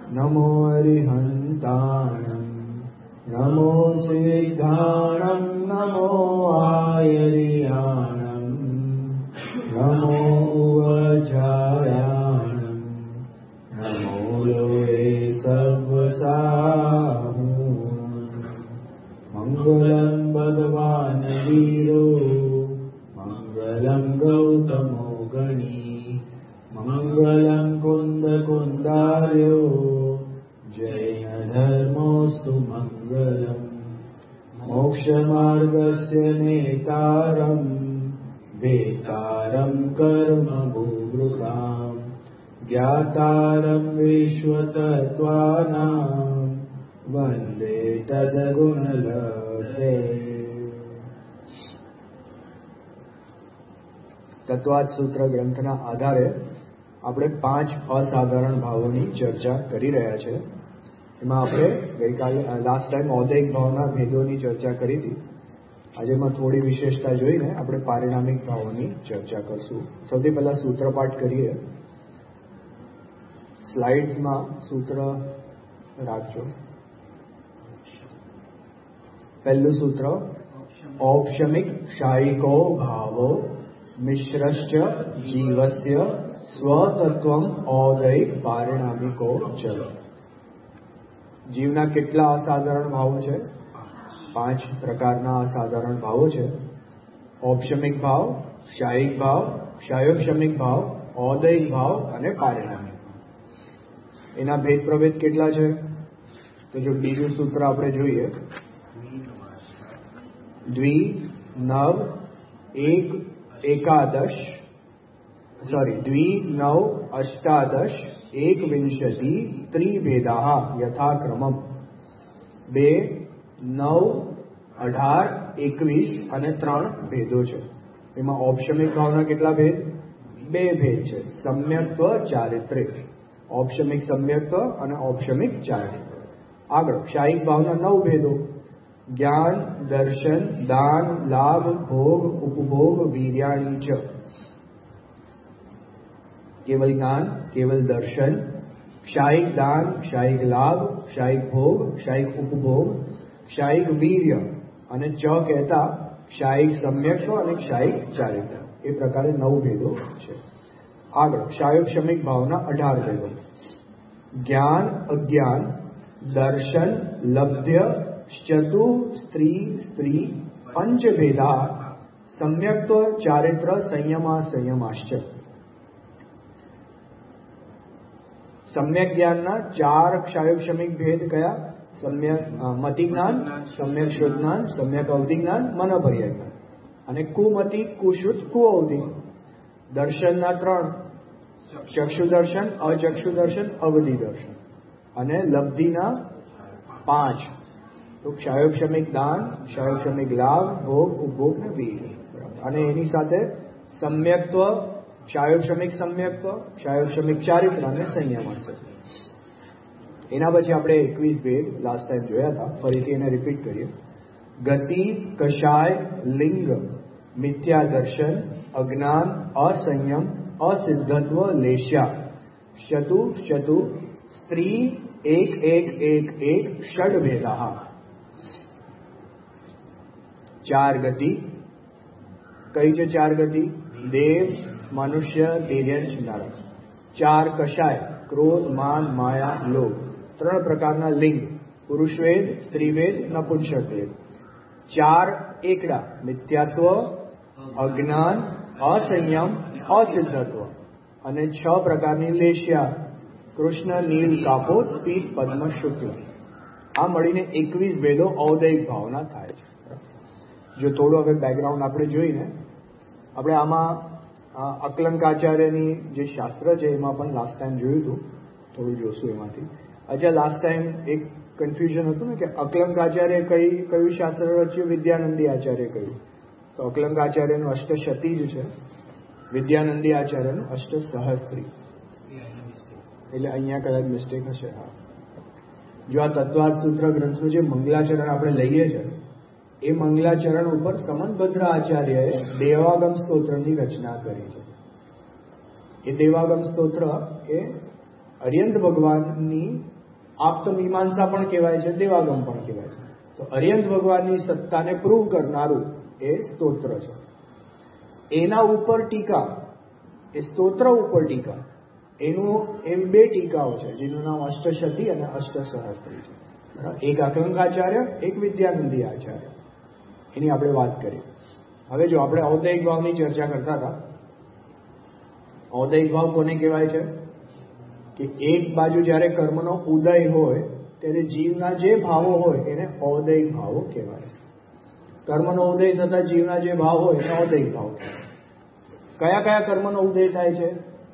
નમો અરિહંતાણં નમો સિદ્ધાણં નમો આયર્યાણં નમો વજાયાણં નમો લોહે સર્વસાહૂ મંગલં ભગવાન વીરો મંગલં ગૌતમો ગણી મંગલં કુંદ કુંદાર્યો જૈન ધર્મોસ્તુ મંગલમ મોક્ષ માર્ગસ્ય નેતારમ વેતારમ કર્મ ભૂવૃતામ જ્ઞાતારમ વિશ્વતત્વાનામ વંદે તદગુણલબ્ધે. તત્વાદ સૂત્ર ગ્રંથના આધારે આપણે 5 અસાધારણ ભાવોની ચર્ચા કરી રહ્યા છે. એમાં આપણે ગઈકાલે લાસ્ટ ટાઈમ ઔદૈહિક ભાવના ભેદોની ચર્ચા કરી હતી. આજે એમાં થોડી વિશેષતા જોઈને આપણે પારિણામિક ભાવોની ચર્ચા કરશું. સૌથી પહેલા સૂત્રપાઠ કરીએ. સ્લાઇડ્સમાં સૂત્ર રાખજો. પહેલું સૂત્ર ઔપશમિક શાયિકો ભાવો મિશ્રશ્ચ જીવસ્ય સ્વતત્વમ ઔદૈહિક પારિણામિકો ચલ. જીવના કેટલા અસાધારણ ભાવો છે? 5 પ્રકારના અસાધારણ ભાવો છે. ઔપશમિક ભાવ, શાયિક ભાવ, શાયોપશમિક ભાવ, ઔદૈહિક ભાવ અને પારિણામિક. એના ભેદ પ્રભેદ કેટલા છે? તો જો બીજું સૂત્ર આપણે જોઈએ, દ્વિ નવ અષ્ટાદશ એકવિંશતિ ત્રિભેદા યથાક્રમમ. 2, 9, 18, 21 અને 3 ભેદો છે. એમાં ઔપશમિક ભાવના કેટલા ભેદ? 2 ભેદ છે. સમ્યક્ત્વ, ચારિત્ર્ય. ઔપશમિક સમ્યક્ત્વ અને ઔપશમિક ચારિત્ર્ય. આગળ શાયિક ભાવના 9 ભેદો: જ્ઞાન, દર્શન, દાન, લાભ, ભોગ, ઉપભોગ, વીર્યાણી ચ. કેવલ જ્ઞાન, કેવલ દર્શન, શાયિક દાન, શાયિક લાભ, શાયિક ભોગ, શાયિક ઉપભોગ, શાયિક વીર્ય અને ચ કહેતા શાયિક સમ્યક્ત્વ અને શાયિક ચારિત્ર્ય. એ પ્રકારે 9 ભેદો છે. આગળ શાયોપશમિક ભાવના 18 ભેદો: જ્ઞાન, અજ્ઞાન, દર્શન, લબ્ધ્ય, ચતુ, સ્ત્રી, પંચભેદા, સમ્યક્ત્વ, ચારિત્ર, સંયમાશ્ચ. સમ્યક જ્ઞાનના 4 ક્ષાયોપશમિક ભેદ કયા? સમ્યક મતિ જ્ઞાન, સમ્યક શુદ્ધ જ્ઞાન, સમ્યક અવધિ જ્ઞાન, મનોપર્યાય જ્ઞાન. અને કુમતિ, કુશુદ્ધ, કુઅવધિ. દર્શનના 3: ચક્ષુ દર્શન, અચક્ષુ દર્શન, અવધિ દર્શન. અને લબ્ધિના 5: તો ક્ષાયોપશમિક દાન, ક્ષાયોપશમિક લાભ, ભોગ, ઉપભોગ ને વીર્ય. અને એની સાથે સમ્યક્ત્વ, ક્ષાયોપશમિક સમ્યક્ત્વ, ક્ષાયોપશમિક ચારિત્ર અને સંયમ હશે. એના પછી આપણે 21 ભેદ લાસ્ટ ટાઈમ જોયા હતા. ફરીથી એને રિપીટ કરીએ. ગતિ, કષાય, લિંગ, મિથ્યા દર્શન, અજ્ઞાન, અસંયમ, અસિદ્ધત્વ, લેશ્યા, શતુ, સ્ત્રી, 1 ષડભેદા. 4 ગતિ. કઈ છે 4 ગતિ? દેવ, મનુષ્ય, તિર્યંશ, નરક. 4 કષાય: ક્રોધ, માન, માયા, લોભ. 3 પ્રકારના લિંગ: પુરુષવેદ, સ્ત્રીવેદ, નપુંસકવેદ. 4 એકડા: મિથ્યાત્વ, અજ્ઞાન, અસંયમ, અસિદ્ધત્વ. અને 6 પ્રકારની લેશ્યા: કૃષ્ણ, નીલ, કાપોદ, પીત, પદ્મ, શુક્લ. આ મળીને 21 ભેદો ઔદૈહિક ભાવના થાય છે. જો થોડું હવે બેકગ્રાઉન્ડ આપણે જોઈને, આપણે આમાં અકલંકાચાર્યની જે શાસ્ત્ર છે એમાં પણ લાસ્ટ ટાઈમ જોયું હતું, થોડું જોશું એમાંથી. અચ્છા, લાસ્ટ ટાઈમ એક કન્ફ્યુઝન હતું ને કે અકલંકાચાર્ય કયું શાસ્ત્ર રચ્યું, વિદ્યાનંદી આચાર્ય કયું. તો અકલંકાચાર્યનું અષ્ટશતી છે, વિદ્યાનંદી આચાર્યનું અષ્ટસહસ્ત્રી. એટલે અહીંયા કદાચ મિસ્ટેક હશે. હા, જો આ તત્વાર્થ સૂત્ર ગ્રંથનું જે મંગલાચરણ આપણે લઈએ છીએ, એ મંગલાચરણ ઉપર સમંતભદ્ર આચાર્યએ દેવાગમ સ્તોત્રની રચના કરી છે. એ દેવાગમ સ્તોત્ર એ અર્યંત ભગવાનની આપ્તમીમાંસા પણ કહેવાય છે, દેવાગમ પણ કહેવાય છે. તો અરિહંત ભગવાનની સત્તાને પ્રૂવ કરનારું એ સ્તોત્ર છે. એના ઉપર ટીકા, એ સ્તોત્ર ઉપર ટીકા, એવી 2 ટીકાઓ છે જેનું નામ અષ્ટશતી અને અષ્ટસહસ્ત્રી છે. એક અકંકાચાર્ય, એક વિદ્યાનંદી આચાર્ય, એની આપણે વાત કરી. હવે જો આપણે ઔદૈહિક ભાવની ચર્ચા કરતા હતા, ઔદૈહિક ભાવ કોને કહેવાય છે કે એક બાજુ જ્યારે કર્મનો ઉદય હોય ત્યારે જીવના જે ભાવો હોય એને ઔદૈહિક ભાવો કહેવાય. કર્મનો ઉદય થતા જીવના જે ભાવ હોય એને ઔદૈહિક ભાવ કહેવાય. કયા કયા કર્મનો ઉદય થાય છે?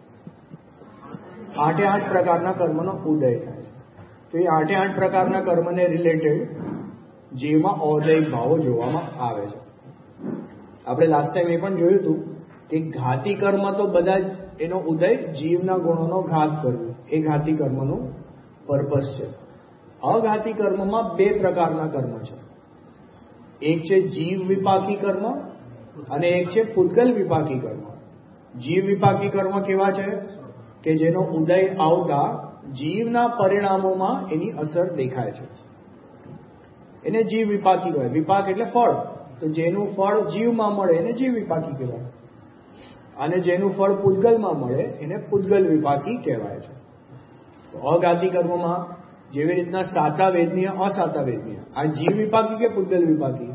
8 પ્રકારના કર્મનો ઉદય થાય છે. તો એ 8 પ્રકારના કર્મને રિલેટેડ જીવમાં ઔદૈહિક ભાવો જોવામાં આવે છે. આપણે લાસ્ટ ટાઈમ એ પણ જોયું હતું કે ઘાતી કર્મ તો બધા જ એનો ઉદય જીવના ગુણોનો ઘાત કરવો, એ ઘાતી કર્મનું પર્પસ છે. અઘાતી કર્મમાં 2 પ્રકારના કર્મ છે. એક છે જીવ વિપાકી કર્મ અને એક છે પૂતગલ વિપાકી કર્મ. જીવ વિપાકી કર્મ કેવા છે કે જેનો ઉદય આવતા જીવના પરિણામોમાં એની અસર દેખાય છે, એને જીવ વિપાકી કહેવાય. વિપાક એટલે ફળ, તો જેનું ફળ જીવમાં મળે એને જીવ વિપાકી કહેવાય, અને જેનું ફળ પૂતગલમાં મળે એને પૂતગલ વિપાકી કહેવાય છે. તો અઘાતી કર્મમાં જેવી રીતના સાતા વેદનીય, અસાતા વેદનીય, આ જીવ વિપાકી કે પૂતગલ વિપાકી?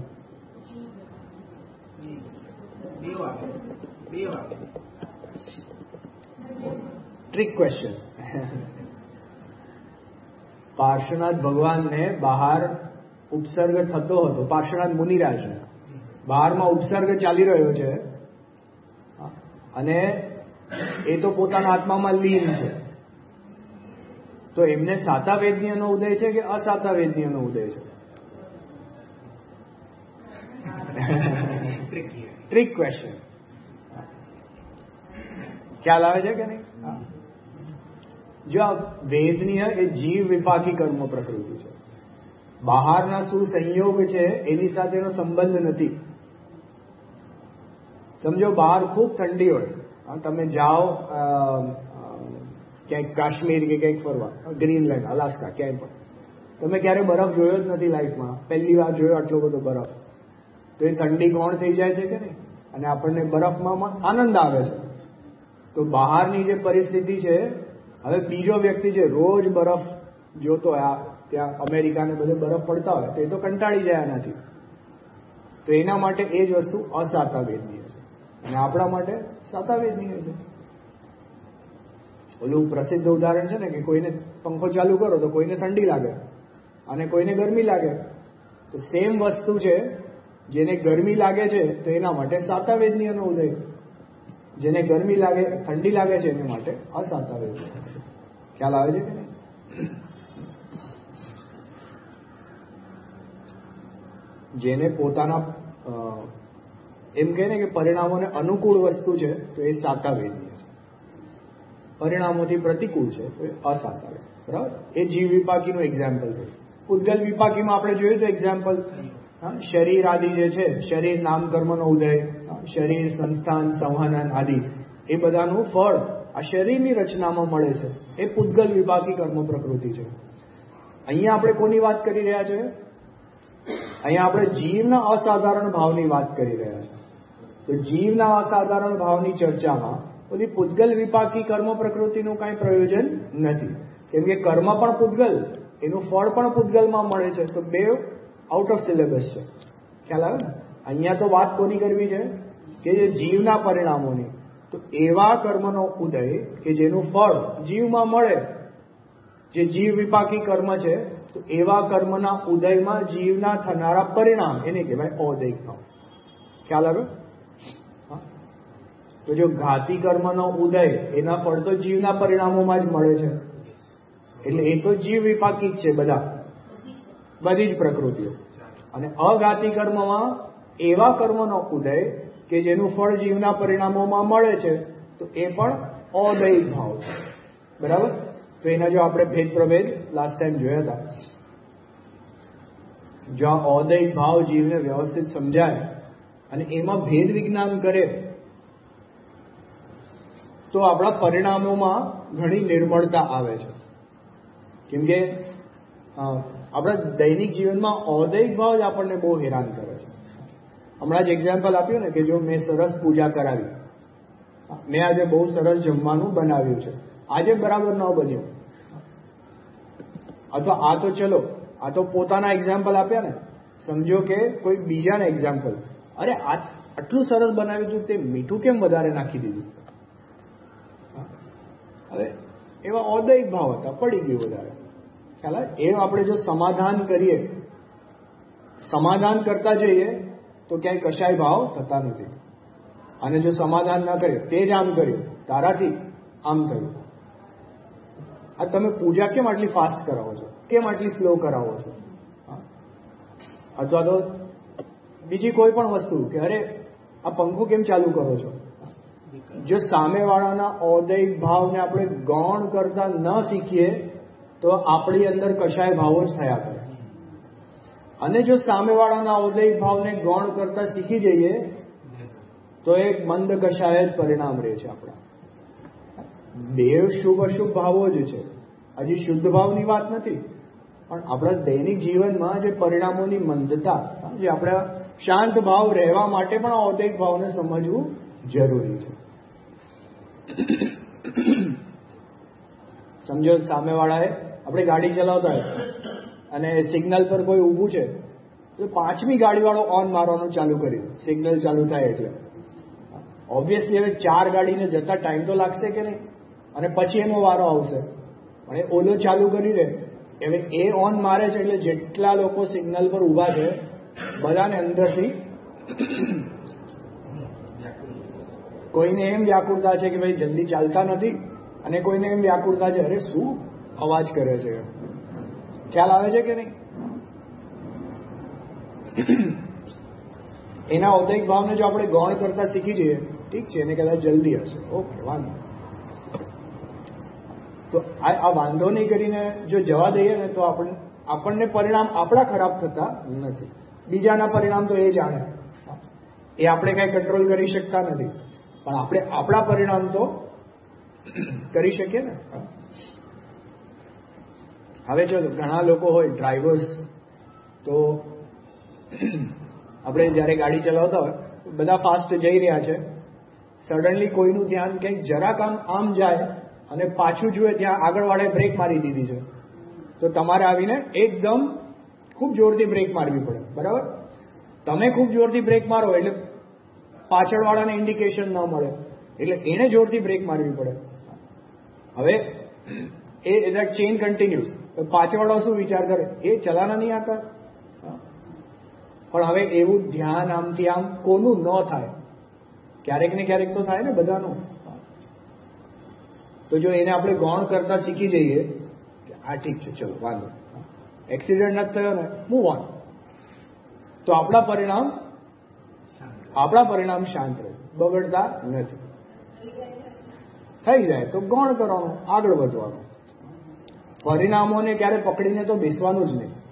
Trick question. પાર્શ્વનાથ ભગવાનને બહાર ઉપસર્ગ થતો હતો, પાર્શ્વનાથ મુનિરાજને બહારમાં ઉપસર્ગ ચાલી રહ્યો છે અને એ તો પોતાના આત્મામાં લીન છે. તો એમને સાતા વેદનીયનો ઉદય છે કે અસાતા વેદનીયનો ઉદય છે? Trick question. ખ્યાલ આવે છે કે નહીં? જો આ વેદનીય એ જીવ વિપાકી કર્મ પ્રકૃતિ છે. બહારના શું સંયોગ છે એની સાથે એનો સંબંધ નથી. સમજો બહાર ખૂબ ઠંડી હોય, તમે જાઓ ક્યાંક કાશ્મીર કે ક્યાંક ફરવા, ગ્રીનલેન્ડ, અલાસ્કા, ક્યાંય પણ તમે ક્યારે બરફ જોયો જ નથી લાઈફમાં, પહેલી વાર જોયો આટલો બધો બરફ, તો એ ઠંડી કોણ થઈ જાય છે કે નહીં, અને આપણને બરફમાં આનંદ આવે છે. તો બહારની જે પરિસ્થિતિ છે, હવે બીજો વ્યક્તિ છે રોજ બરફ જોતો હોય, ત્યાં અમેરિકાને બધે બરફ પડતા હોય, તો એ તો કંટાળી જાય આનાથી. તો એના માટે એ જ વસ્તુ અસાતા વેદનીય છે અને આપણા માટે સાતા વેદનીય છે. ઓલું પ્રસિદ્ધ ઉદાહરણ છે ને કે કોઈને પંખો ચાલુ કરો તો કોઈને ઠંડી લાગે અને કોઈને ગરમી લાગે. તો સેમ વસ્તુ છે, જેને ગરમી લાગે છે તો એના માટે સાતા વેદનીયનો ઉદય, જેને ગરમી લાગે, ઠંડી લાગે છે એના માટે અસાતા વેદનીય. ખ્યાલ આવે છે કે નહીં? જેને પોતાના એમ કહે ને કે પરિણામોને અનુકૂળ વસ્તુ છે તો એ સાતા વેદનીય છે, પરિણામોથી પ્રતિકૂળ છે તો એ અસાતા વેદનીય. બરાબર? એ જીવ વિપાકીનું એક્ઝામ્પલ થયું. પૂતગલ વિપાકીમાં આપણે જોયું તો એક્ઝામ્પલ શરીર આદિ જે છે, શરીર નામ કર્મનો ઉદય, શરીર સંસ્થાન સંવહન આદિ, એ બધાનું ફળ આ શરીરની રચનામાં મળે છે, એ પૂતગલ વિપાકી કર્મ પ્રકૃતિ છે. અહીંયા આપણે કોની વાત કરી રહ્યા છે? અહીંયા આપણે જીવના અસાધારણ ભાવની વાત કરી રહ્યા છીએ. તો જીવના અસાધારણ ભાવની ચર્ચામાં બધી પૂતગલ વિપાકી કર્મ પ્રકૃતિનું કાંઈ પ્રયોજન નથી, કેમ કે કર્મ પણ પૂતગલ, એનું ફળ પણ પૂતગલમાં મળે છે. તો 2 આઉટ ઓફ સિલેબસ છે. ખ્યાલ આવે ને? અહીંયા તો વાત કોની કરવી છે કે જે જીવના પરિણામોની. તો એવા કર્મનો ઉદય કે જેનું ફળ જીવમાં મળે, જે જીવ વિપાકી કર્મ છે, તો એવા કર્મના ઉદયમાં જીવના થનારા પરિણામ એને કહેવાય ઔદૈહિક ભાવ. ખ્યાલ આવે? તો જો ઘાતી કર્મનો ઉદય, એના ફળ તો જીવના પરિણામોમાં જ મળે છે, એટલે એ તો જીવ વિપાકી જ છે બધી જ પ્રકૃતિઓ. અને અઘાતી કર્મમાં એવા કર્મનો ઉદય કે જેનું ફળ જીવના પરિણામોમાં મળે છે, તો એ પણ ઔદૈહિક ભાવ છે. બરાબર? તો એના જો આપણે ભેદ પ્રભેદ લાસ્ટ ટાઈમ જોયા હતા. જો આ ઔદૈહિક ભાવ જીવને વ્યવસ્થિત સમજાય અને એમાં ભેદ વિજ્ઞાન કરે તો આપણા પરિણામોમાં ઘણી નિર્મળતા આવે છે. કેમ કે આપણા દૈનિક જીવનમાં ઔદૈહિક ભાવ જ આપણને બહુ હેરાન કરે છે. હમણાં જ એક્ઝામ્પલ આપ્યું ને કે જો મેં સરસ પૂજા કરાવી, મેં આજે બહુ સરસ જમવાનું બનાવ્યું છે, આજે બરાબર ન બન્યું, અથવા આ તો ચલો આ તો પોતાના એક્ઝામ્પલ આપ્યા ને, સમજો કે કોઈ બીજાના એક્ઝામ્પલ, અરે આટલું સરસ બનાવ્યું હતું તે મીઠું કેમ વધારે નાખી દીધું. હવે એવા ઔદૈહિક ભાવ હતા, પડી ગયું વધારે. ખ્યાલ આવે? એ આપણે જો સમાધાન કરીએ, સમાધાન કરતા જઈએ તો ક્યાંય કશાય ભાવ થતા નથી. અને જો સમાધાન ના કરીએ, તે જ આમ કર્યું, તારાથી આમ થયું. આ તમે પૂજા કેમ આટલી ફાસ્ટ કરાવો છો, કેમ આટલી સ્લો કરાવો છો, અથવા તો બીજી કોઈ પણ વસ્તુ કે અરે આ પંખો કેમ ચાલુ કરો છો. જો સામેવાળાના ઔદૈહિક ભાવને આપણે ગૌણ કરતા ન શીખીએ તો આપણી અંદર કશાય ભાવો જ થયા કરે. અને જો સામેવાળાના ઔદૈહિક ભાવને ગૌણ કરતા શીખી જઈએ તો એક મંદ કશાય જ પરિણામ રહે છે આપણા. દેવ શુભ અશુભ ભાવો જ છે, હજી શુદ્ધ ભાવની વાત નથી, પણ આપણા દૈનિક જીવનમાં જે પરિણામોની મંદતા, જે આપણા શાંત ભાવ રહેવા માટે પણ ઔદૈહિક ભાવને સમજવું જરૂરી છે. સમજો સામેવાળાએ, આપણે ગાડી ચલાવતા હોય અને સિગ્નલ પર કોઈ ઊભું છે તો 5મી ગાડીવાળો ઓન મારવાનું ચાલુ કર્યું, સિગ્નલ ચાલુ થાય એટલે ઓબ્વિયસલી હવે 4 ગાડીને જતા ટાઈમ તો લાગશે કે નહીં, અને પછી એનો વારો આવશે. પણ એ ઓલો ચાલુ કરી દે, હવે એ ઓન મારે છે એટલે જેટલા લોકો સિગ્નલ પર ઊભા છે બધાને અંદરથી કોઈને એમ વ્યાકુળતા છે કે ભાઈ જલ્દી ચાલતા નથી, અને કોઈને એમ વ્યાકુળતા છે અરે શું અવાજ કરે છે. ખ્યાલ આવે છે કે નહીં? એના ઔદૈહિક ભાવને જો આપણે ગૌણ કરતા શીખી જઈએ, ઠીક છે, એને કદાચ જલ્દી હશે, ઓકે વાંધો. તો આ વાંધો નહીં કરીને જો જવા દઈએ ને તો આપણને પરિણામ આપણા ખરાબ થતા નથી, બીજાના પરિણામ તો એ જાણે, એ આપણે કઈ કંટ્રોલ કરી શકતા નથી, પણ આપણે આપણા પરિણામ તો કરી શકીએ ને. હવે જો ઘણા લોકો હોય ડ્રાઈવર્સ, તો આપણે જ્યારે ગાડી ચલાવતા હોય બધા ફાસ્ટ જઈ રહ્યા છે, સડનલી કોઈનું ધ્યાન કંઈક જરાક આમ જાય અને પાછું જુએ ત્યાં આગળવાળાએ બ્રેક મારી દીધી છે, તો તમારે આવીને એકદમ ખૂબ જોરથી બ્રેક મારવી પડે. બરાબર? તમે ખૂબ જોરથી બ્રેક મારો એટલે પાછળવાળાને ઇન્ડિકેશન ન મળે, એટલે એને જોરથી બ્રેક મારવી પડે. હવે એ ચેઇન કન્ટિન્યુઅસ, પાછળવાળો શું વિચાર કરે, એ ચલાના નહીં આતા. પણ હવે એવું ધ્યાન આમથી આમ કોનું ન થાય, ક્યારેક ને ક્યારેક તો થાય ને બધાનું. તો જો એને આપણે ગૌણ કરતા શીખી જઈએ કે આ ઠીક છે, ચલો વાંધો, એક્સિડન્ટ નથી થયો ને, મૂવ ઓન, તો આપણા પરિણામ શાંત રહે, બગડતા નથી. થઈ જાય તો ગૌણ કરવાનું, આગળ વધવાનું. પરિણામોને ક્યારે પકડીને તો બેસવાનું જ નહીં.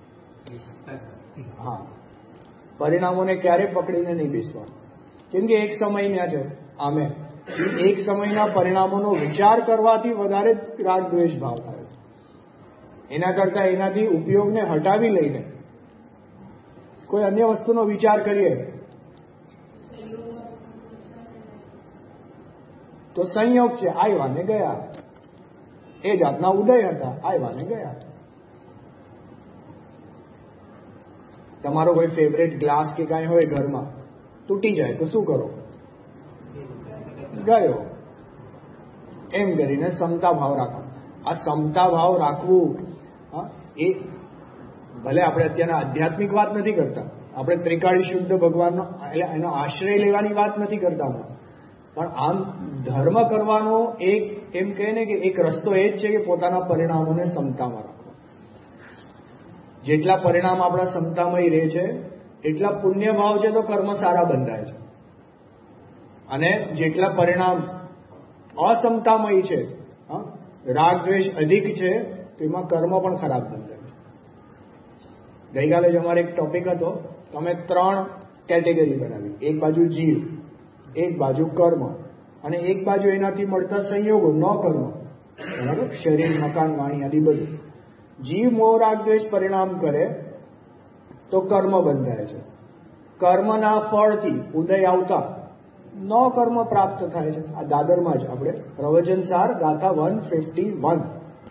હા, પરિણામોને ક્યારે પકડીને નહીં બેસવાનું, કેમ કે એક સમયના છે. આમે એક સમયના પરિણામોનો વિચાર કરવાથી વધારે રાગ દ્વેષ ભાવ થાય છે. એના કરતા એનાથી ઉપયોગને હટાવી લઈને કોઈ અન્ય વસ્તુનો વિચાર કરીએ તો સંયોગ છે, આવ્યા ને ગયા, એ જાતના ઉદય હતા, આવ્યા ને ગયા. તમારો કોઈ ફેવરેટ ગ્લાસ કે કાંઈ હોય ઘરમાં, તૂટી જાય તો શું કરો? ગયો, એમ કરીને સમતા ભાવ રાખો. આ સમતા ભાવ રાખવું, એ ભલે આપણે અત્યારના આધ્યાત્મિક વાત નથી કરતા, આપણે ત્રિકાળી શુદ્ધ ભગવાનનો એનો આશ્રય લેવાની વાત નથી કરતા, પણ આમ ધર્મ કરવાનો એક એમ કહે ને કે એક રસ્તો એ જ છે કે પોતાના પરિણામોને સમતામાં રાખવા. જેટલા પરિણામ આપણા સમતામય રહે છે એટલા પુણ્ય ભાવ છે તો કર્મ સારા બંધાય છે, અને જેટલા પરિણામ અસમતામય છે, રાગ દ્વેષ અધિક છે, તો એમાં કર્મ પણ ખરાબ બંધાય છે. ગઈકાલે જ અમારે એક ટોપિક હતો, તો અમે 3 કેટેગરી બનાવી, એક બાજુ જીવ, એક બાજુ કર્મ, અને એક બાજુ એનાથી મળતા સંયોગો, ન કર્મ. બરાબર? શરીર, મકાન, વાણી આદિ બધું. જીવ મોહ રાગ દ્વેષ પરિણામ કરે તો કર્મ બંધાય છે. કર્મના ફળથી ઉદય આવતા નો કર્મ પ્રાપ્ત થાય છે. આ દાદરમાં જ આપણે પ્રવચન સાર ગાથા 151.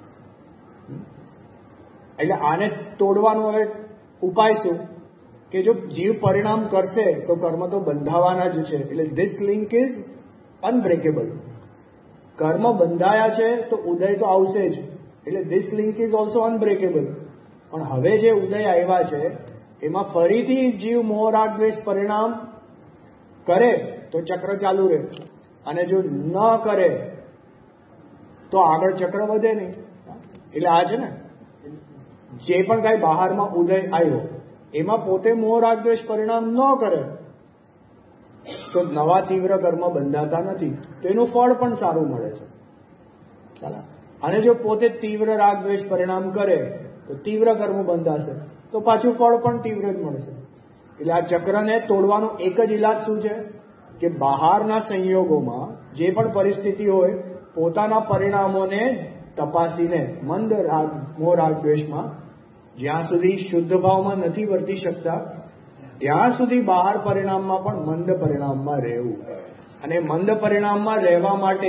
એટલે આને તોડવાનો હવે ઉપાય શું કે જો જીવ પરિણામ કરશે તો કર્મ તો બંધાવાના જ છે. એટલે ધીસ લિંક ઇઝ અનબ્રેકેબલ. કર્મ બંધાયા છે તો ઉદય તો આવશે જ. એટલે this link is also unbreakable. પણ હવે જે ઉદય આવ્યા છે એમાં ફરીથી જીવ મોહ રાગ દ્વેષ પરિણામ કરે તો ચક્ર ચાલુ રહે, અને જો ન કરે તો આગળ ચક્ર વધે નહીં. એટલે આ છે ને જે પણ કાંઈ બહારમાં ઉદય આવ્યો એમાં પોતે મોહ રાગ દ્વેષ પરિણામ ન કરે તો નવા તીવ્ર કર્મ બંધાતા નથી, તો એનું ફળ પણ સારું મળે છે. અને જો પોતે તીવ્ર રાગ દ્વેષ પરિણામ કરે તો તીવ્ર કર્મ બંધાશે તો પાછું ફળ પણ તીવ્ર જ મળશે. એટલે આ ચક્રને તોડવાનો એક જ ઇલાજ શું છે કે બહારના સંયોગોમાં જે પણ પરિસ્થિતિ હોય પોતાના પરિણામોને તપાસીને મંદ રાગ મોહ રાગ દ્વેષમાં જ્યાં સુધી શુદ્ધ ભાવમાં નથી વર્તી શકતા ત્યાં સુધી બહાર પરિણામમાં પણ મંદ પરિણામમાં રહેવું. અને મંદ પરિણામમાં રહેવા માટે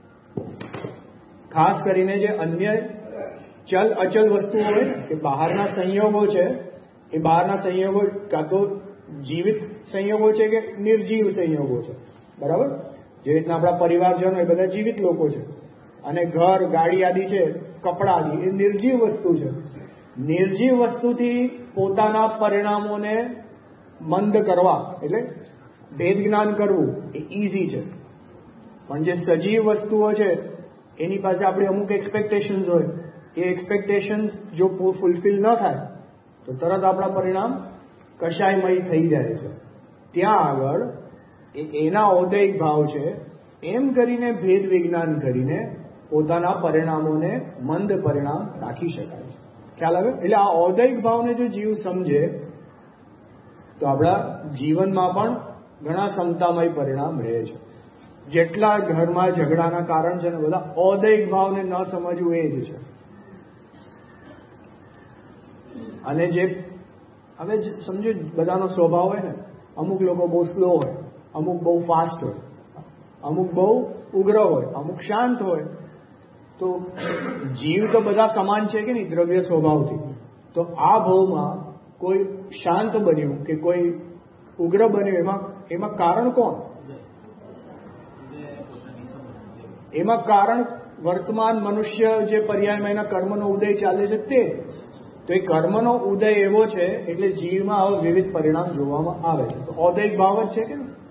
ખાસ કરીને જે અન્ય ચલ અચલ વસ્તુઓ હોય કે બહારના સંયોગો છે, એ બહારના સંયોગો કાં તો જીવિત સંયોગો છે કે નિર્જીવ સંયોગો છે. બરાબર? જે રીતના આપણા પરિવારજનો એ બધા જીવિત લોકો છે, અને ઘર ગાડી આદિ છે, કપડા આદિ એ નિર્જીવ વસ્તુ છે. નિર્જીવ વસ્તુથી પોતાના પરિણામોને મંદ કરવા એટલે ભેદ જ્ઞાન કરવું એ ઈઝી છે. પણ જે સજીવ વસ્તુઓ છે એની પાસે આપણી અમુક એક્સપેક્ટેશન્સ હોય, એ એક્સપેક્ટેશન્સ જો ફૂલફિલ ન થાય તો તરત આપણા પરિણામ કશાયમય થઈ જાય છે. ત્યાં આગળ એના ઔદયિક ભાવ છે એમ કરીને ભેદ વિજ્ઞાન કરીને પોતાના પરિણામોને મંદ પરિણામ રાખી શકાય છે. ખ્યાલ આવે? એટલે આ ઔદયિક ભાવને જો જીવ સમજે તો આપણા જીવનમાં પણ ઘણા સમતામય પરિણામ રહે છે. જેટલા ઘરમાં ઝઘડાના કારણ છે ને બધા ઔદયિક ભાવને ન સમજવું એ જ છે. અને જે હવે સમજો બધાનો સ્વભાવ હોય ને, અમુક લોકો બહુ સ્લો હોય, અમુક બહુ ફાસ્ટ હોય, અમુક બહુ ઉગ્ર હોય, અમુક શાંત હોય. તો જીવ તો બધા સમાન છે કે નહીં દ્રવ્ય સ્વભાવથી. તો આ ભાવમાં કોઈ શાંત બન્યું કે કોઈ ઉગ્ર બન્યું એમાં કારણ કોણ? એમાં કારણ વર્તમાન મનુષ્ય જે પર્યાયમાં એના કર્મનો ઉદય ચાલે છે તે. તો એ કર્મનો ઉદય એવો છે એટલે જીવમાં હવે વિવિધ પરિણામ જોવામાં આવે છે. તો ઔદયિક ભાવ જ છે કે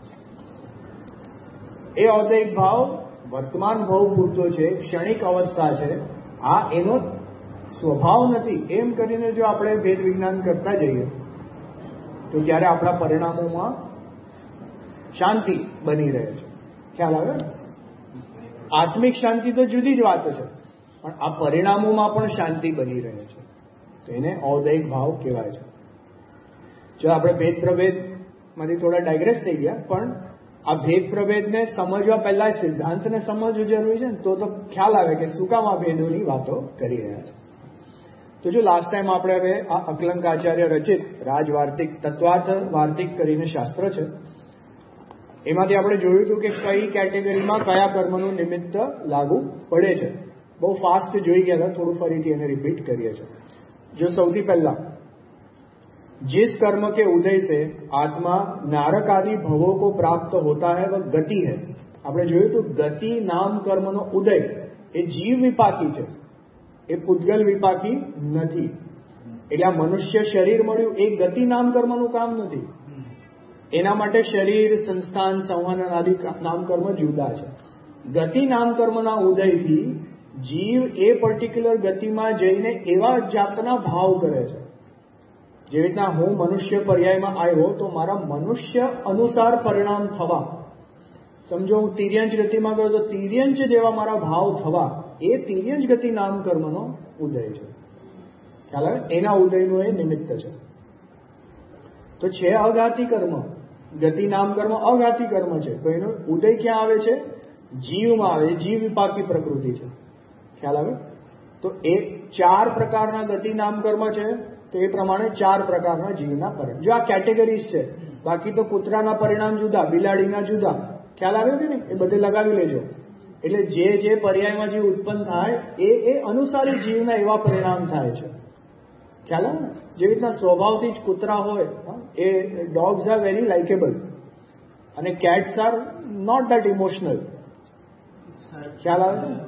એ ઔદયિક ભાવ વર્તમાન ભાવ પૂરતો છે, ક્ષણિક અવસ્થા છે. આ એનો સ્વભાવ નથી એમ કરીને જો આપણે ભેદ વિજ્ઞાન કરતા જઈએ તો ત્યારે આપણા પરિણામોમાં શાંતિ બની રહે છે. ખ્યાલ આવે? આત્મિક શાંતિ તો જુદી જ વાત છે, પણ આ પરિણામોમાં પણ શાંતિ બની રહે છે. તો એને ઔદયિક ભાવ કહેવાય છે. જો આપણે ભેદ પ્રભેદમાંથી થોડા ડાયગ્રેસ થઈ ગયા, પણ આ ભેદ પ્રભેદને સમજવા પહેલા સિદ્ધાંતને સમજવું જરૂરી છે ને, તો ખ્યાલ આવે કે શું કામ આ ભેદોની વાતો કરી રહ્યા છે. તો જો લાસ્ટ ટાઈમ આપણે હવે આ અકલંકાચાર્ય રચિત રાજવાર્તિક તત્વાર્થ વાર્તિક કરીને શાસ્ત્ર છે, એમાંથી આપણે જોયું હતું કે કઈ કેટેગરીમાં કયા કર્મનું નિમિત્ત લાગુ પડે છે. બહુ ફાસ્ટ જોઈ ગયા હતા, થોડું ફરીથી એને રિપીટ કરીએ છીએ. जो सौથી पहला जिस कर्म के उदय से आत्मा नारक आदि भवों को प्राप्त होता है वह गति है. આપણે જોયું તો ગતિ નામ કર્મનો ઉદય એ જીવ વિપાકી છે, એ પૂતગલ વિપાકી નથી. એટલે આ મનુષ્ય શરીર મળ્યું એ ગતિ નામ કર્મનું કામ નથી. એના માટે શરીર સંસ્થાન સંવહન આદિ નામ કર્મ જુદા છે. ગતિ નામ કર્મના ઉદયથી જીવ એ પર્ટિક્યુલર ગતિમાં જઈને એવા જાતના ભાવ કરે છે. જેવી રીતના હું મનુષ્ય પર્યાયમાં આવ્યો તો મારા મનુષ્ય અનુસાર પરિણામ થવા, સમજો હું તિર્યંચ ગતિમાં ગયો તો તિર્યંચ જેવા મારા ભાવ થવા, એ તિર્યંચ ગતિ નામ કર્મનો ઉદય છે. ખ્યાલ આવે? એના ઉદયનું એ નિમિત્ત છે. તો છે અઘાતી કર્મ, ગતિ નામ કર્મ અઘાતી કર્મ છે. તો એનો ઉદય ક્યાં આવે છે? જીવમાં આવે. જીવ વિપાકી પ્રકૃતિ છે. ખ્યાલ આવે? તો તો એ 4 પ્રકારના ગતિ નામ કર્મ છે, તો એ પ્રમાણે 4 પ્રકારના જીવના પરિણામ. જો આ કેટેગરીઝ છે, બાકી તો કૂતરાના પરિણામ જુદા, બિલાડીના જુદા. ખ્યાલ આવ્યો છે ને? એ બધે લગાવી લેજો. એટલે જે પર્યાયમાં જીવ ઉત્પન્ન થાય એ અનુસારી જીવના એવા પરિણામ થાય છે. ખ્યાલ આવે ને? જેવી રીતના સ્વભાવથી જ કૂતરા હોય, એ ડોગ્સ આર વેરી લાઇકેબલ અને cats are not that emotional. ખ્યાલ આવે છે?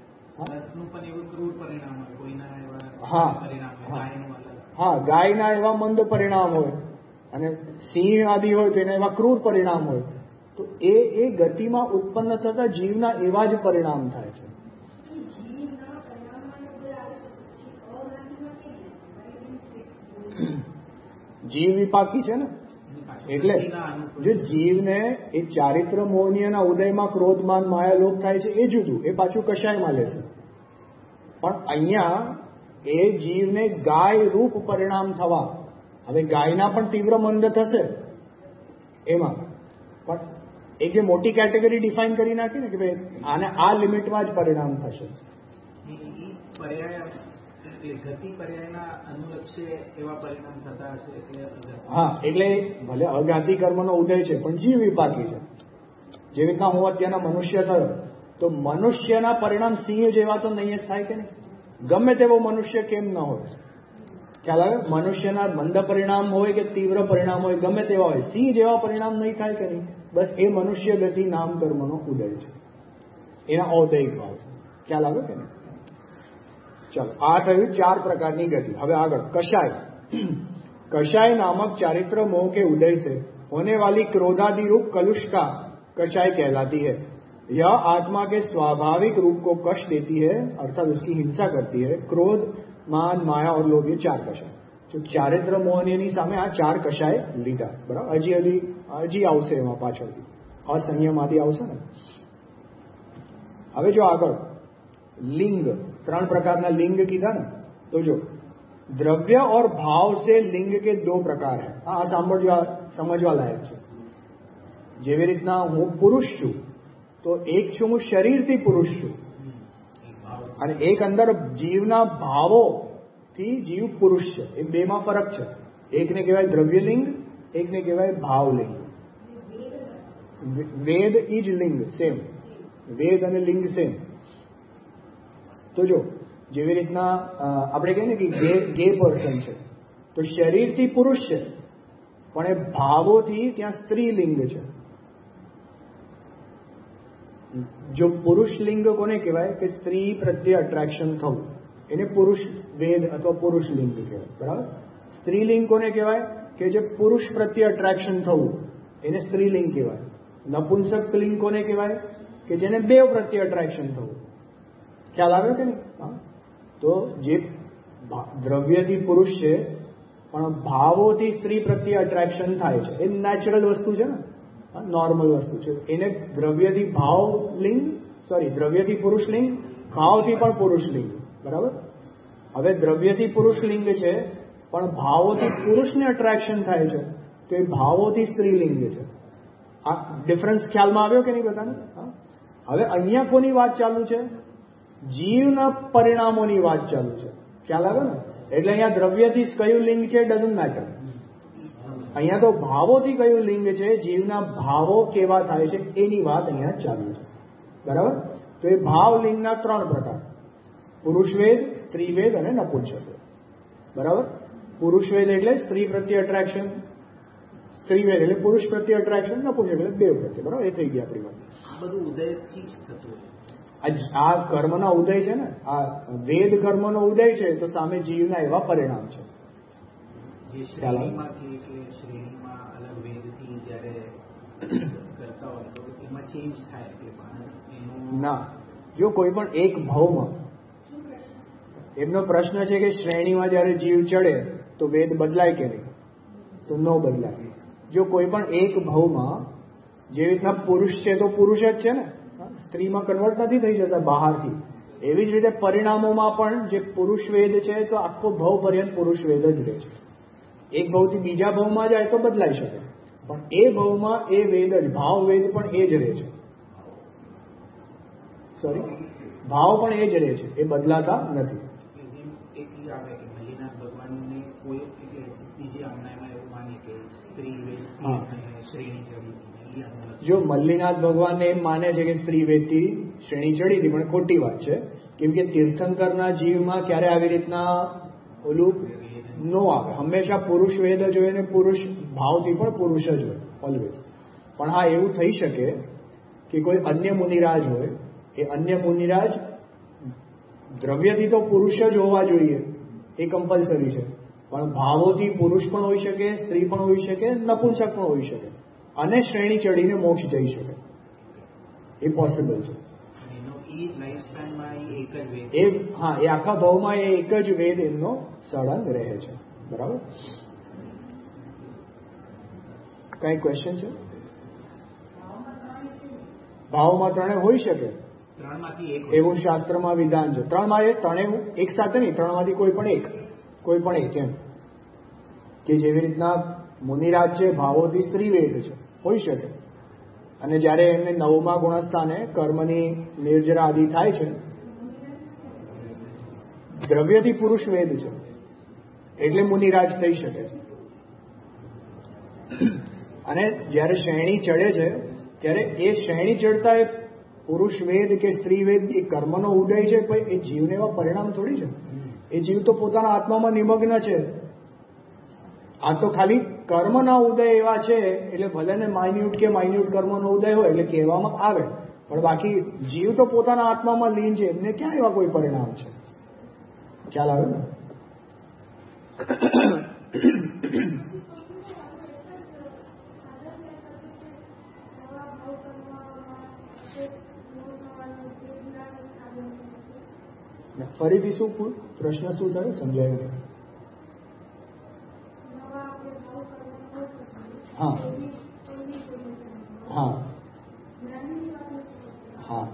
હા, ગાયના એવા મંદ પરિણામ હોય અને સિંહ આદિ હોય તો એના એવા ક્રૂર પરિણામ હોય. તો એ ગતિમાં ઉત્પન્ન થતા જીવના એવા જ પરિણામ થાય છે. જીવ વિપાકી છે ને, એટલે જો જીવને એ ચારિત્ર મોહનીયના ઉદયમાં ક્રોધમાન માયા લોભ થાય છે એ જુદું, એ પાછું કશાયમાં લેશે. પણ અહીંયા એ જીવને ગાય રૂપ પરિણામ થવા, હવે ગાયના પણ તીવ્ર મંદ થશે એમાં, પણ એક જે મોટી કેટેગરી ડિફાઇન કરી નાખી ને કે ભાઈ આને આ લિમિટમાં જ પરિણામ થશે. હા, એટલે ભલે અઘાતી કર્મનો ઉદય છે પણ જીવ વિપાકી છે. જેવી રીતના હું અત્યારના મનુષ્ય થયો તો મનુષ્યના પરિણામ સિંહ જેવા તો નહીં જ થાય કે નહીં? ગમે તેવો મનુષ્ય કેમ ન હોય. ખ્યાલ આવે? મનુષ્યના મંદ પરિણામ હોય કે તીવ્ર પરિણામ હોય, ગમે તેવા હોય, સિંહ જેવા પરિણામ નહીં થાય કે નહીં? બસ એ મનુષ્ય ગતિ નામ કર્મનો ઉદય છે, એના ઔદયિક ભાવ છે. ખ્યાલ આવે કે નહીં? ચાલો, આ થયું 4 પ્રકારની ગતિ. હવે આગળ कषाय. कषाय नामक चारित्र मोह के उदय से होने वाली क्रोधादि रूप कलुषता कषाय कहलाती है. यह आत्मा के स्वाभाविक रूप को कष्ट देती है, अर्थात उसकी हिंसा करती है. क्रोध, मान, माया और लोभ, ये 4 कषाय. તો ચારિત્ર મોહની સામે આ 4 કષાય લીધા. બરાબર? હજી આવશે એમાં પાછળથી અસંયમ આદિ આવશે ને. હવે જો આગળ लिंग, 3 प्रकार लिंग कीधा ना, तो जो द्रव्य और भाव से लिंग के 2 प्रकार है. हाँ, समझवा लायक है. જેવી રીતના હું પુરુષ છું તો એક છું હું શરીરથી પુરુષ છું અને એક અંદર જીવના ભાવોથી જીવ પુરુષ છે. એ બેમાં ફરક છે. એકને કહેવાય દ્રવ્યલિંગ, એકને કહેવાય ભાવલિંગ. વેદ ઇજ લિંગ સેમ, વેદ અને લિંગ સેમ. તો જો જેવી રીતના આપણે કહીએ ને કે ગે પર્સન છે તો શરીરથી પુરુષ છે પણ એ ભાવોથી ત્યાં સ્ત્રીલિંગ છે. જો પુરુષ લિંગ કોને કહેવાય કે સ્ત્રી પ્રત્યે અટ્રેક્શન થવું, એને પુરુષ વેદ અથવા પુરુષ લિંગ કહેવાય. બરાબર? સ્ત્રીલિંગ કોને કહેવાય કે જે પુરુષ પ્રત્યે અટ્રેક્શન થવું, એને સ્ત્રીલિંગ કહેવાય. નપુંસક લિંગ કોને કહેવાય કે જેને બેવ પ્રત્યે અટ્રેક્શન થવું. ખ્યાલ આવ્યો કે નહીં? તો જે દ્રવ્યથી પુરુષ છે પણ ભાવોથી સ્ત્રી પ્રત્યે અટ્રેક્શન થાય છે, એ નેચરલ વસ્તુ છે ને, નોર્મલ વસ્તુ છે. એને દ્રવ્યથી ભાવલિંગ, દ્રવ્યથી પુરુષલિંગ, ભાવથી પણ પુરુષલિંગ. બરાબર? હવે દ્રવ્યથી પુરુષલિંગ છે પણ ભાવોથી પુરુષને અટ્રેક્શન થાય છે તો એ ભાવોથી સ્ત્રીલિંગ છે. આ ડિફરન્સ ખ્યાલમાં આવ્યો કે નહીં બધાને? હવે અહીંયા કોની વાત ચાલુ છે? જીવના પરિણામોની વાત ચાલુ છે. ખ્યાલ આવે ને? એટલે અહીંયા દ્રવ્યથી કયું લિંગ છે ડઝન્ટ મેટર. અહીંયા તો ભાવોથી કયું લિંગ છે, જીવના ભાવો કેવા થાય છે એની વાત અહીંયા ચાલુ છે. બરાબર? તો એ ભાવ લિંગના 3 પ્રકાર: પુરુષવેદ, સ્ત્રીવેદ અને નપુંસકવેદ. બરાબર? પુરુષવેદ એટલે સ્ત્રી પ્રત્યે અટ્રેક્શન, સ્ત્રીવેદ એટલે પુરુષ પ્રત્યે અટ્રેક્શન, નપુંસક એટલે બેવ પ્રત્યે. બરાબર? એ થઈ ગઈ આપણી વાત. આ બધું ઉદયથી જ થતું. આ કર્મનો ઉદય છે ને, આ વેદ કર્મનો ઉદય છે તો સામે જીવના એવા પરિણામ છે. શ્રેણીમાં અલગ વેદથી જ્યારે કરતા હોય તો એમાં ચેન્જ થાય ના. જો કોઈ પણ એક ભાવમાં, એમનો પ્રશ્ન છે કે શ્રેણીમાં જ્યારે જીવ ચડે તો વેદ બદલાય કે નહીં? તો ન બદલાય. જો કોઈ પણ એક ભાવમાં, જેવી રીતના પુરુષ છે તો પુરુષ જ છે ને, સ્ત્રીમાં કન્વર્ટ નથી થઈ જતા બહારથી, એવી જ રીતે પરિણામોમાં પણ જે પુરુષ વેદ છે તો આખો ભાવ પર્યંત પુરુષ વેદ જ રહે છે. એક ભાવથી બીજા ભાવમાં જાય તો બદલાઈ શકે પણ એ ભાવમાં એ વેદ જ, ભાવ વેદ પણ એ જ રહે છે. ભાવ પણ એ જ રહે છે, એ બદલાતા નથી. શ્રેણી ચડી જો મલ્લીનાથ ભગવાન એમ માને છે કે સ્ત્રી વેદથી શ્રેણી ચડી હતી, પણ ખોટી વાત છે. કેમ કે તીર્થંકરના જીવમાં ક્યારે આવી રીતના ઓલું નો આવે. હંમેશા પુરુષ વેદ જ હોય ને પુરુષ ભાવથી પણ પુરુષ જ હોય ઓલવેઝ. પણ હા, એવું થઈ શકે કે કોઈ અન્ય મુનિરાજ હોય, એ અન્ય મુનિરાજ દ્રવ્યથી તો પુરુષ જ હોવા જોઈએ, એ કમ્પલસરી છે, પણ ભાવોથી પુરુષ પણ હોઈ શકે, સ્ત્રી પણ હોઈ શકે, નપુંસક પણ હોઈ શકે, અને શ્રેણી ચડીને મોક્ષ જઈ શકે. એ પોસિબલ છે. હા, એ આખા ભાવમાં એ એક જ વેદ એમનો સળંગ રહે છે. બરાબર. કઈ ક્વેશ્ચન છે? ભાવમાં ત્રણે હોઈ શકે એવું શાસ્ત્રમાં વિધાન છે. ત્રણે એક સાથે નહીં, ત્રણમાંથી કોઈ પણ એક એમ કે જેવી રીતના મુનિરાજ છે ભાવોથી સ્ત્રી વેદ છે, હોઈ શકે. અને જ્યારે એમને 9મા ગુણસ્થાને કર્મની નિર્જરા આદિ થાય છે, દ્રવ્યથી પુરુષ વેદ છે એટલે મુનિરાજ થઈ શકે છે. અને જ્યારે શ્રેણી ચડે છે ત્યારે એ શ્રેણી ચડતા એ પુરુષ વેદ કે સ્ત્રી વેદ એ કર્મનો ઉદય છે, પણ એ જીવને એવા પરિણામ થોડી છે. એ જીવ તો પોતાના આત્મામાં નિમગ્ન છે. આ તો ખાલી કર્મના ઉદય એવા છે, એટલે ભલે ને માઇન્યુટ કર્મનો ઉદય હોય એટલે કહેવામાં આવે, પણ બાકી જીવ તો પોતાના આત્મામાં લીન છે, એમને ક્યાં એવા કોઈ પરિણામ છે? ખ્યાલ આવે ને? ફરીથી શું પ્રશ્ન શું થયો? સમજાયું નહીં. હા હા હા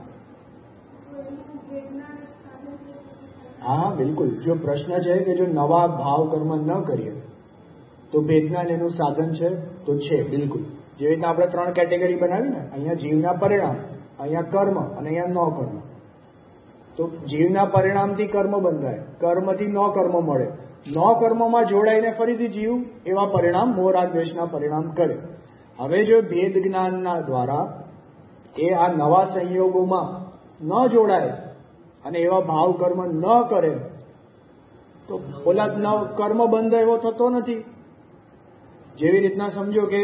હા, બિલકુલ. જો પ્રશ્ન છે કે જો નવા ભાવ કર્મ ન કરીએ તો વેદના એનું સાધન છે, તો છે બિલકુલ. જેવી રીતના આપણે 3 કેટેગરી બનાવી ને, અહીંયા જીવના પરિણામ, અહીંયા કર્મ અને અહીંયા ન કર્મ. તો જીવના પરિણામથી કર્મ બંધાય, કર્મથી ન કર્મ મળે, ન કર્મમાં જોડાઈને ફરીથી જીવ એવા પરિણામ મોહ દ્વેષના પરિણામ કરે. હવે જો ભેદ જ્ઞાનના દ્વારા એ આ નવા સંયોગોમાં ન જોડાય અને એવા ભાવ કર્મ ન કરે તો ઓલા કર્મ બંધ એવો થતો નથી. જેવી રીતના સમજો કે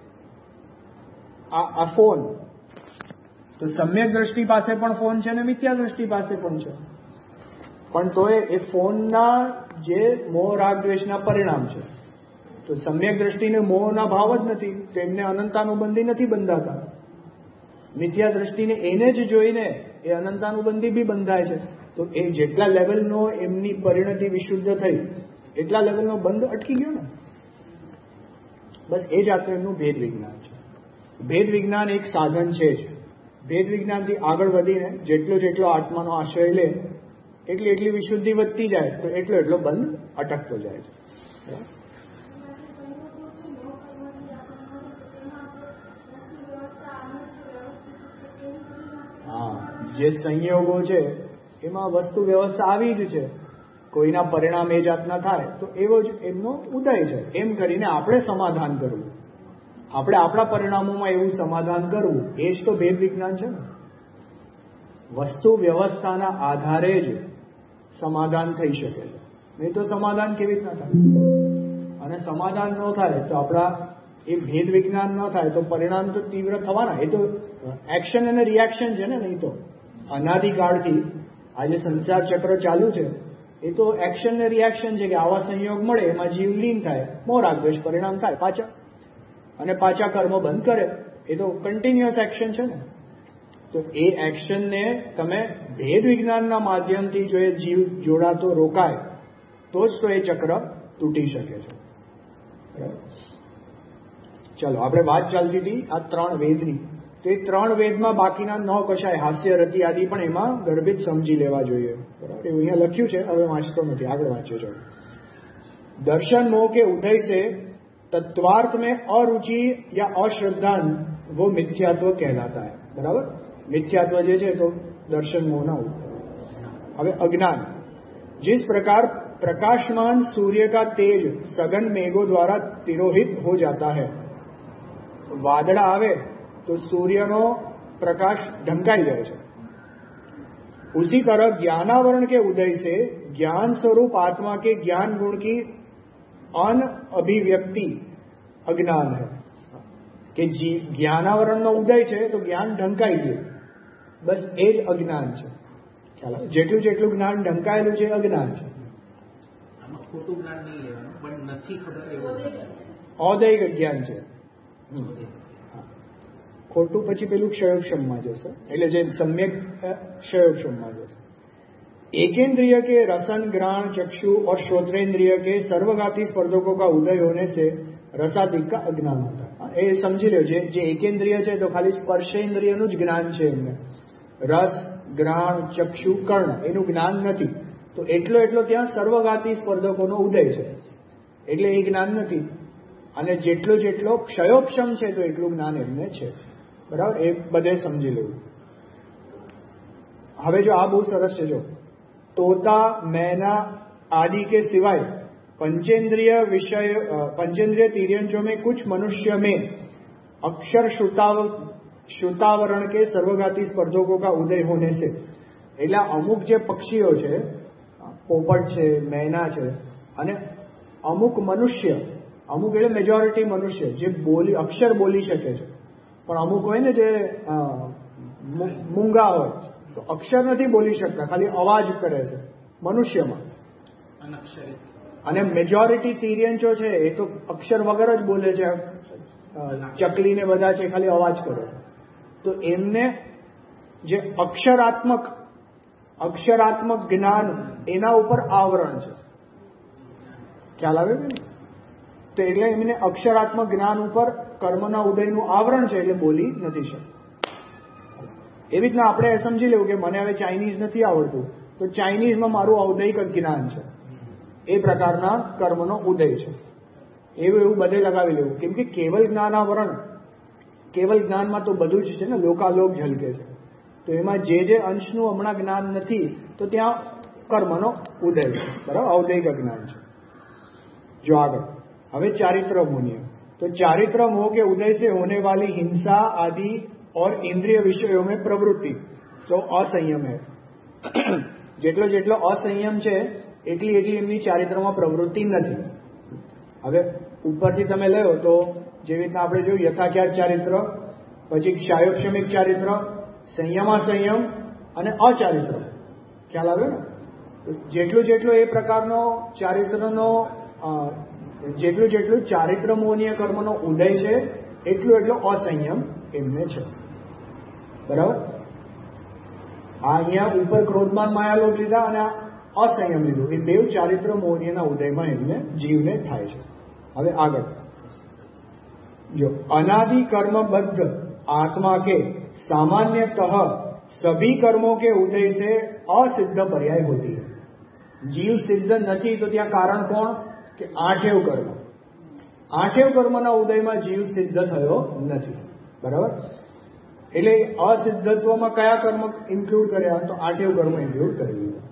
આ ફોન, તો સમ્યક દ્રષ્ટિ પાસે પણ ફોન છે ને મિથ્યા દ્રષ્ટિ પાસે પણ છે, પણ તોય એ ફોનના જે મોહ રાગ દ્વેષના પરિણામ છે, તો સમ્યક દ્રષ્ટિને મોહના ભાવ જ નથી, તો એમને અનંતાનુબંધી નથી બંધાતા. મિથ્યા દ્રષ્ટિને એને જ જોઈને એ અનંતાનુબંધી બી બંધાય છે. તો એ જેટલા લેવલનો એમની પરિણતિ વિશુદ્ધ થઈ એટલા લેવલનો બંધ અટકી ગયો ને. બસ એ જ આટલું એમનું ભેદ વિજ્ઞાન છે. ભેદ વિજ્ઞાન એક સાધન છે જ. ભેદ વિજ્ઞાનથી આગળ વધીને જેટલો આત્માનો આશ્રય લે એટલી વિશુદ્ધિ વધતી જાય, તો એટલો બંધ અટકતો જાય છે. હા, જે સંયોગો છે એમાં વસ્તુ વ્યવસ્થા આવી જ છે. કોઈના પરિણામ એ જાતના થાય તો એવો જ એમનો ઉદય છે. એમ કરીને આપણે સમાધાન કરવું, આપણે આપણા પરિણામોમાં એવું સમાધાન કરવું, એ જ તો ભેદ વિજ્ઞાન છે ને. વસ્તુ વ્યવસ્થાના આધારે જ સમાધાન થઈ શકે છે, નહીં તો સમાધાન કેવી રીતના થાય? અને સમાધાન ન થાય તો આપણા એ ભેદ વિજ્ઞાન ન થાય તો પરિણામ તો તીવ્ર થવાના. એ તો એક્શન અને રિએક્શન છે ને. નહીં તો અનાદિકાળથી આ જે સંસાર ચક્ર ચાલુ છે એ તો એક્શન ને રિએક્શન છે, કે આવા સંયોગ મળે એમાં જીવ લીન થાય, મોહ રાગ દ્વેષ પરિણામ થાય પાછા, અને પાછા કર્મ બંધ કરે. એ તો કન્ટિન્યુઅસ એક્શન છે ને. તો એ એક્શનને તમે ભેદ વિજ્ઞાનના માધ્યમથી જો એ જીવ જોડાતો રોકાય તો જ તો એ ચક્ર તૂટી શકે છે. બરાબર. ચાલો, આપણે વાત ચાલતી હતી આ 3 વેદની. તો એ 3 વેદમાં બાકીના 9 કશાય, હાસ્ય, રતિ આદિ પણ એમાં ગર્ભિત સમજી લેવા જોઈએ. બરાબર. એવું અહીંયા લખ્યું છે, હવે વાંચતો નથી, આગળ વાંચ્યો છે. दर्शन मोह के उदय से तत्वार्थ में अरुचि या अश्रद्धान वो मिथ्यात्व कहलाता है. बराबर. मिथ्यात्व जे है तो दर्शन मोह ना हो. હવે अज्ञान, जिस प्रकार प्रकाशमान सूर्य का तेज सघन मेघों द्वारा तिरोहित हो जाता है, વાદળા આવે तो सूर्यનો प्रकाश ढंकाई जाए છે। उसी तरह ज्ञानावरण के उदय से ज्ञान स्वरूप आत्मा के ज्ञान गुण की अन अभिव्यक्ति अज्ञान है कि ज्ञानावरणનો ઉદય છે તો જ્ઞાન ઢંકાઈ ગયું, બસ એ જ અજ્ઞાન છે। ખ્યાલ આવે? જેટલું જેટલું જ્ઞાન ઢંકાયેલું છે અજ્ઞાન છે। આમાં ખોટું જ્ઞાન નહીં લેવાનું, પણ નથી ખબર એવું ઔદૈહિક જ્ઞાન છે। ખોટું પછી પેલું ક્ષયોક્ષમમાં જશે, એટલે જે સમ્યક क्षयोक्षमમાં જશે। एकेंद्रिय के रसन घ्राण चक्षु और श्रोत्रेंद्रिय के सर्वघाती स्पर्धकों का उदय होने से रसादिक का अज्ञान होता है। ये समझी लो, जे एकेंद्रिय है तो खाली स्पर्शेन्द्रियનું જ જ્ઞાન છે એમને, રસ ઘ્રાણ ચક્ષુ કર્ણ એનું જ્ઞાન નથી, તો એટલો ત્યાં સર્વઘાતી સ્પર્ધકોનો ઉદય છે એટલે એ જ્ઞાન નથી। અને જેટલો ક્ષયોક્ષમ છે તો એટલું જ્ઞાન એમને છે, બરાબર? એ બધે સમજી લેવું। હવે જો આ બહુ સરસ છે, જો तोता मैना आदि के सिवाय पंचेंद्रिय तिर्यंचों में कुछ मनुष्य में अक्षर श्रुतावरण के सर्वघाती स्पर्धकों का उदय होने से, એટલે અમુક જે પક્ષીઓ છે, પોપટ છે, મેના છે, અને અમુક મનુષ્ય, અમુક એટલે મેજોરિટી મનુષ્ય જે અક્ષર બોલી શકે છે, પણ અમુક હોય ને જે મૂંગા હોય તો અક્ષર નથી બોલી શકતા, ખાલી અવાજ કરે છે મનુષ્યમાં, અને મેજોરિટી તિર્યંચો છે એ તો અક્ષર વગર જ બોલે છે, ચકલી ને બધા છે ખાલી અવાજ કરે છે। તો એમને જે અક્ષરાત્મક જ્ઞાન એના ઉપર આવરણ છે, ખ્યાલ આવે ને? તો એટલે એમને અક્ષરાત્મક જ્ઞાન ઉપર કર્મના ઉદયનું આવરણ છે એટલે બોલી નથી શકતા। એવી રીતના આપણે સમજી લેવું કે મને હવે ચાઇનીઝ નથી આવડતું તો ચાઇનીઝમાં મારું ઔદૈહિક જ્ઞાન છે, એ પ્રકારના કર્મનો ઉદય છે, એવું બધે લગાવી લેવું। કેમ કે કેવલ જ્ઞાનાવરણ, કેવલ જ્ઞાનમાં તો બધું જ છે ને, લોકાલોક ઝલકે છે, તો એમાં જે અંશનું હમણાં જ્ઞાન નથી તો ત્યાં કર્મનો ઉદય છે, બરાબર? ઔદૈહિક જ્ઞાન છે। જો આગળ હવે ચારિત્ર મોહ, तो चारित्र मोह के उदय से होने वाली हिंसा आदि और इंद्रिय विषयों में प्रवृत्ति सो असंयम है। જેટલો અસંયમ છે એટલી એમની ચારિત્રમાં પ્રવૃત્તિ નથી। હવે ઉપરથી તમે લ્યો તો જેવી રીતના આપણે જોયું યથાખ્યાત ચારિત્ર, પછી ક્ષાયોક્ષમિક ચારિત્ર, સંયમાસંયમ અને અચારિત્ર, ખ્યાલ આવ્યો ને? તો જેટલું એ પ્રકારનો ચારિત્રનો જેટલું ચારિત્ર મોહનીય કર્મનો ઉદય છે એટલો અસંયમ એમને છે, બરાબર? આ અહીંયા ઉપર ક્રોધમાન માયાલોભ લીધા અને અસંયમ લીધું, એ દેવ ચારિત્ર મોહનીયના ઉદયમાં એમને જીવને થાય છે। હવે આગળ જો अनादि कर्मबद्ध आत्मा के सामान्यतः सभी कर्मों के उदय से असिद्ध पर्याय होती है। जीव सिद्ध નથી તો ત્યાં કારણ કોણ? કે આઠેવ કર્મ, આઠેવ કર્મના ઉદયમાં જીવ સિદ્ધ થયો નથી, બરાબર? એટલે અસિદ્ધત્વમાં કયા કર્મ ઇન્ક્લુડ કર્યા? તો આઠેવ કર્મ ઇન્ક્લુડ કરી દીધા।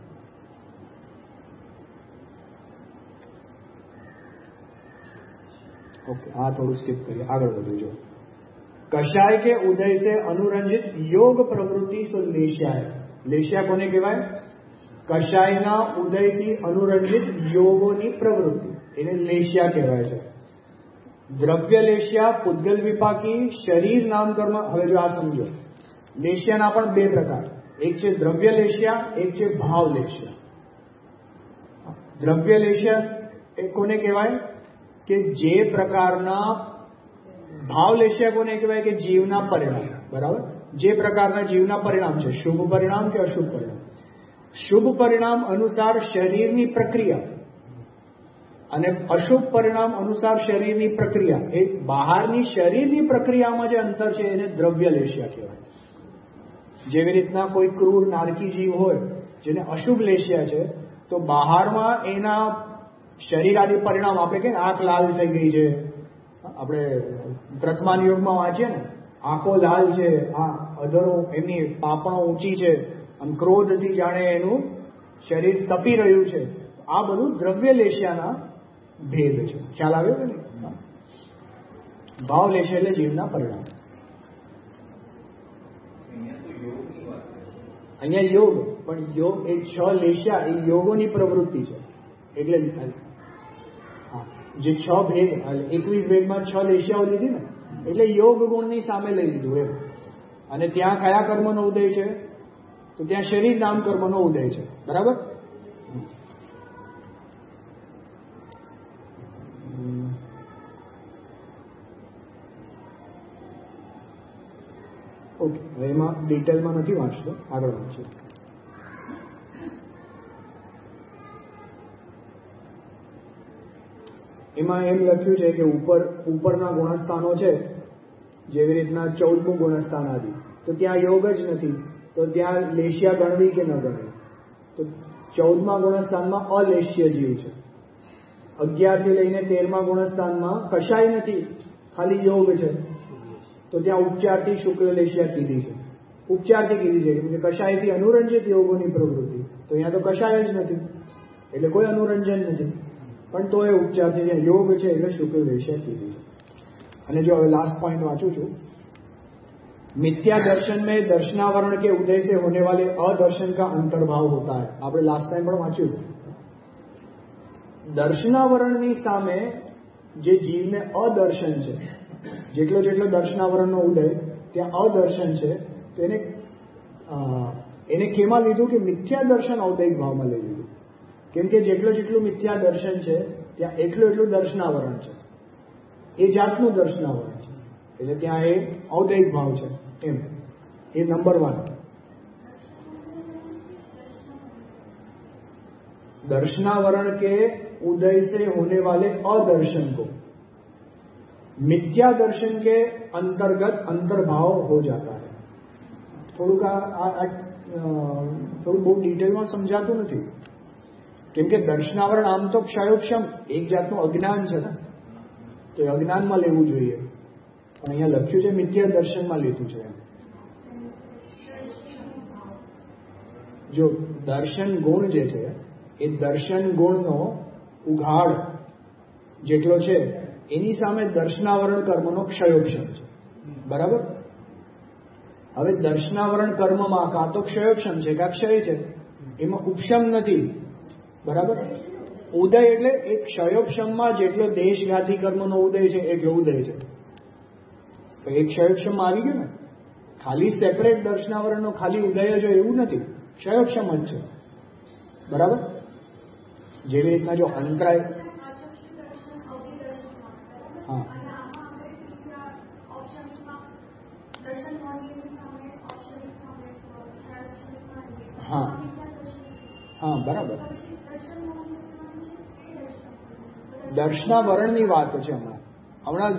ओके, आ थोड़ा स्किप करिए, आगे बढ़ो। जो कषाय के उदय से अनुरंजित योग प्रवृत्ति सो लेशिया है। लेशिया कोने कहेवाय? कषायना उदयથી अनुरंजित યોગોની પ્રવૃત્તિ એને લેશિયા કહેવાય છે। દ્રવ્ય લેશિયા, પુદ્ગલ વિપાકી, શરીર નામ કર્મ। હવે જો આ સમજો, લેશિયાના પણ બે પ્રકાર, એક છે દ્રવ્ય લેશિયા, એક છે ભાવ લેશિયા। દ્રવ્ય લેશિયા એ કોને કહેવાય? કે જે પ્રકારના ભાવ લેશિયા કોને કહેવાય? કે જીવના પરિણામ, બરાબર? જે પ્રકારના જીવના પરિણામ છે, શુભ પરિણામ કે અશુભ પરિણામ। શુભ પરિણામ અનુસાર શરીરની પ્રક્રિયા અને અશુભ પરિણામ અનુસાર શરીરની પ્રક્રિયા, એ બહારની શરીરની પ્રક્રિયામાં જે અંતર છે એને દ્રવ્ય લેશિયા કહેવાય। જેવી રીતના કોઈ ક્રૂર નારકી જીવ હોય જેને અશુભ લેશિયા છે, તો બહારમાં એના શરીર આદિ પરિણામ, આપણે કે આંખ લાલ થઈ ગઈ છે, આપણે પ્રથમાન યોગમાં વાંચીએ ને, આંખો લાલ છે, આ અધરો એમની પાપણો ઊંચી છે, આમ ક્રોધથી જાણે એનું શરીર તપી રહ્યું છે, આ બધું દ્રવ્ય લેશિયાના ભેદ છે। ખ્યાલ આવ્યો કે નહીં? ભાવ લેશે એટલે જીવના પરિણામ. અહીંયા યોગ, પણ યોગ એ 6 લેશા એ યોગોની પ્રવૃત્તિ છે. એટલે હા, જે 6 ભેદ 21 ભેદમાં 6 લેશાઓ લીધી ને, એટલે યોગ ગુણની સામે લઈ લીધું એમ. અને ત્યાં કયા કર્મનો ઉદય છે? તો ત્યાં શરીર નામ કર્મનો ઉદય છે. બરાબર. ઓકે, હવે એમાં ડિટેલમાં નથી વાંચતો, આગળ વાંચીએ. એમાં એમ લખ્યું છે કે ઉપરના ગુણસ્થાનો છે, જેવી રીતના 14મું ગુણસ્થાન આદિ, તો ત્યાં યોગ જ નથી, તો ત્યાં લેશ્યા ગણવી કે ન ગણવી? તો 14મા ગુણસ્થાનમાં અલેશ્ય જીવ છે. 11 થી લઈને 13મા ગુણસ્થાનમાં કશાય નથી, ખાલી યોગ છે. તો ત્યાં ઉપચારથી શુક્લ લેશ્યા કીધી છે. ઉપચારથી કીધી છે કેમ કે કશાયથી અનુરંજિત યોગોની પ્રવૃત્તિ, તો અહીંયા તો કશાય જ નથી, એટલે કોઈ અનુરંજન નથી. પણ તો એ ઉપચારથી જ્યાં યોગ છે એટલે શુક્લ લેશ્યા કીધી છે. અને જો હવે લાસ્ટ पॉइंट वांचू छू, मिथ्या दर्शन में दर्शनावरण के उदय से होने वाले अदर्शन का अंतर्भाव होता है. આપણે લાસ્ટ ટાઈમ પણ વાંચ્યું. દર્શનાવરણની સામે જે જીવને અદર્શન છે, જેટલો દર્શનાવરણનો ઉદય ત્યાં અદર્શન છે, તો એને કેમાં લીધું કે મિથ્યા દર્શન ઔદૈક ભાવમાં લઈ લીધું. કેમ કે જેટલું મિથ્યા દર્શન છે ત્યાં એટલું દર્શનાવરણ છે, એ જાતનું દર્શનાવરણ છે, એટલે ત્યાં એ ઔદૈક ભાવ છે એમ. એ નંબર 1. दर्शनावरण के उदय से होने वाले अदर्शन को मिथ्या दर्शन के अंतर्गत अंतर्भाव हो जाता है. થોડું બહુ ડિટેલમાં સમજાતું નથી, કેમ કે દર્શનાવરણ આમ તો ક્ષયોક્ષમ એક જાતનું અજ્ઞાન છે ને, તો એ અજ્ઞાનમાં લેવું જોઈએ, પણ અહીંયા લખ્યું છે મિથ્યા દર્શનમાં લીધું છે. જો દર્શન ગુણ જે છે એ દર્શન ગુણનો ઉઘાડ જેટલો છે એની સામે દર્શનાવરણ કર્મનો ક્ષયોક્ષમ છે. બરાબર. હવે દર્શનાવરણ કર્મમાં કાં તો ક્ષયોક્ષમ છે કાં ક્ષય છે, એમાં ઉપશમ નથી. બરાબર. ઉદય એટલે એક ક્ષયોક્ષમમાં જેટલો દેશઘાતી કર્મનો ઉદય છે એટલો ઉદય છે. એક ક્ષયોક્ષમમાં આવી ગયું ને, ખાલી સેપરેટ દર્શનાવરણનો ખાલી ઉદય જ એવું નથી, ક્ષયોક્ષમ જ છે. બરાબર. જેવી રીતના જો અંતરાય, હા હા હા બરાબર. દર્શનાવરણની વાત છે હમણાં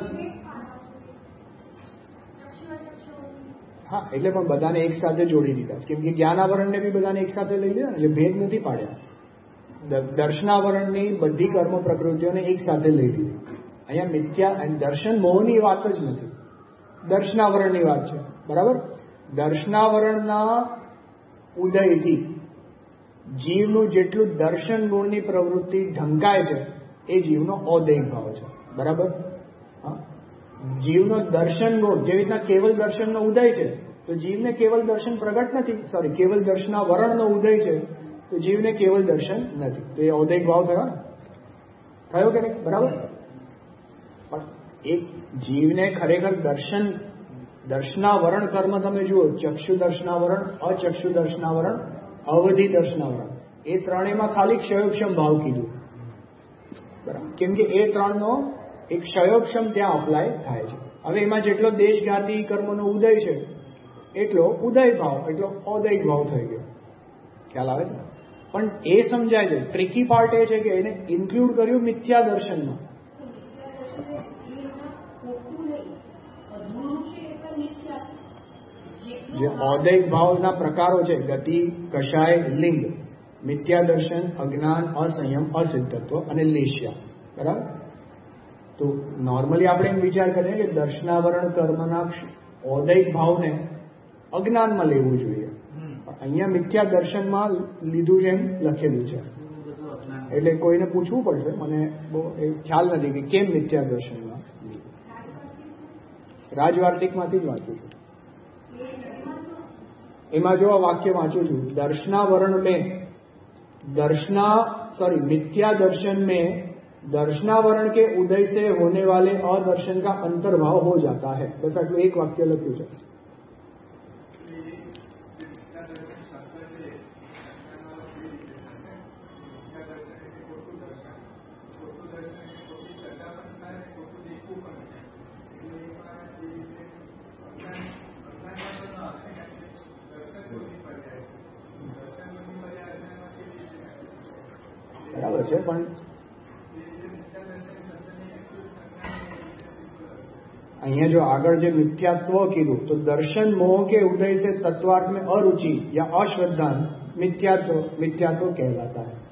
હા, એટલે પણ બધાને એક સાથે જોડી દીધા, કેમ કે જ્ઞાનાવરણને બી બધાને એક સાથે લઈ લીધા, એટલે ભેદ નથી પાડ્યા. દર્શનાવરણની બધી કર્મ પ્રકૃતિઓને એક સાથે લઈ લીધી. અહીંયા મિથ્યા અને દર્શન મોહની વાત જ નથી, દર્શનાવરણની વાત છે. બરાબર. દર્શનાવરણના ઉદયથી જીવનું જેટલું દર્શન ગુણની પ્રવૃત્તિ ઢંકાય છે એ જીવનો ઔદૈક ભાવ છે. બરાબર. જીવનો દર્શન ગુણ જેવી રીતના કેવલ દર્શનનો ઉદય છે, તો જીવને કેવલ દર્શન પ્રગટ નથી, કેવલ દર્શનાવરણનો ઉદય છે, તો જીવને કેવલ દર્શન નથી, તો એ ઔદૈક ભાવ થયો ને, થયો કે નહીં? બરાબર. પણ એક જીવને ખરેખર દર્શનાવરણ કર્મ તમે જુઓ, ચક્ષુ દર્શનાવરણ, અચક્ષુ દર્શનાવરણ, અવધિ દર્શનાવરણ, એ ત્રણેયમાં ખાલી ક્ષયોક્ષમ ભાવ કીધું. બરાબર. કેમ કે એ ત્રણનો એક ક્ષયોક્ષમ ત્યાં અપ્લાય થાય છે. હવે એમાં જેટલો દેશઘાતી કર્મનો ઉદય છે એટલો ઉદય ભાવ, એટલો ઔદૈક ભાવ થઈ ગયો. ખ્યાલ આવે છે? પણ એ સમજાય છે. ટ્રિકી પાર્ટ એ છે કે એને ઇન્ક્લુડ કર્યું મિથ્યા દર્શનમાં. જે ઔદૈક ભાવના પ્રકારો છે, ગતિ, કષાય, લિંગ, મિથ્યા દર્શન, અજ્ઞાન, અસંયમ, અસિદ્ધત્વ અને લેશ્યા. બરાબર. તો નોર્મલી આપણે એમ વિચાર કરીએ કે દર્શનાવરણ કર્મના ઔદૈક ભાવને અજ્ઞાનમાં લેવું જોઈએ, અહીંયા મિથ્યા દર્શનમાં લીધું છે એમ લખેલું છે. એટલે કોઈને પૂછવું પડશે, મને બહુ ખ્યાલ નથી કે કેમ મિથ્યા દર્શનમાં. રાજવાર્તિકમાંથી જ વાંચું છું. એમાં જો આ વાક્ય વાંચું છું, दर्शनावरण में मिथ्या दर्शन में दर्शनावरण के उदय से होने वाले अदर्शन का अंतर्भाव हो जाता है. बस आटલું એક વાક્ય લખ્યું છે. બરાબર છે, પણ અહીંયા જો આગળ જે મિથ્યાત્વ કીધું તો દર્શન मोह के उदय से तत्वार्थ में अरुचि या अश्रद्धा मिथ्यात्व कहलाता है.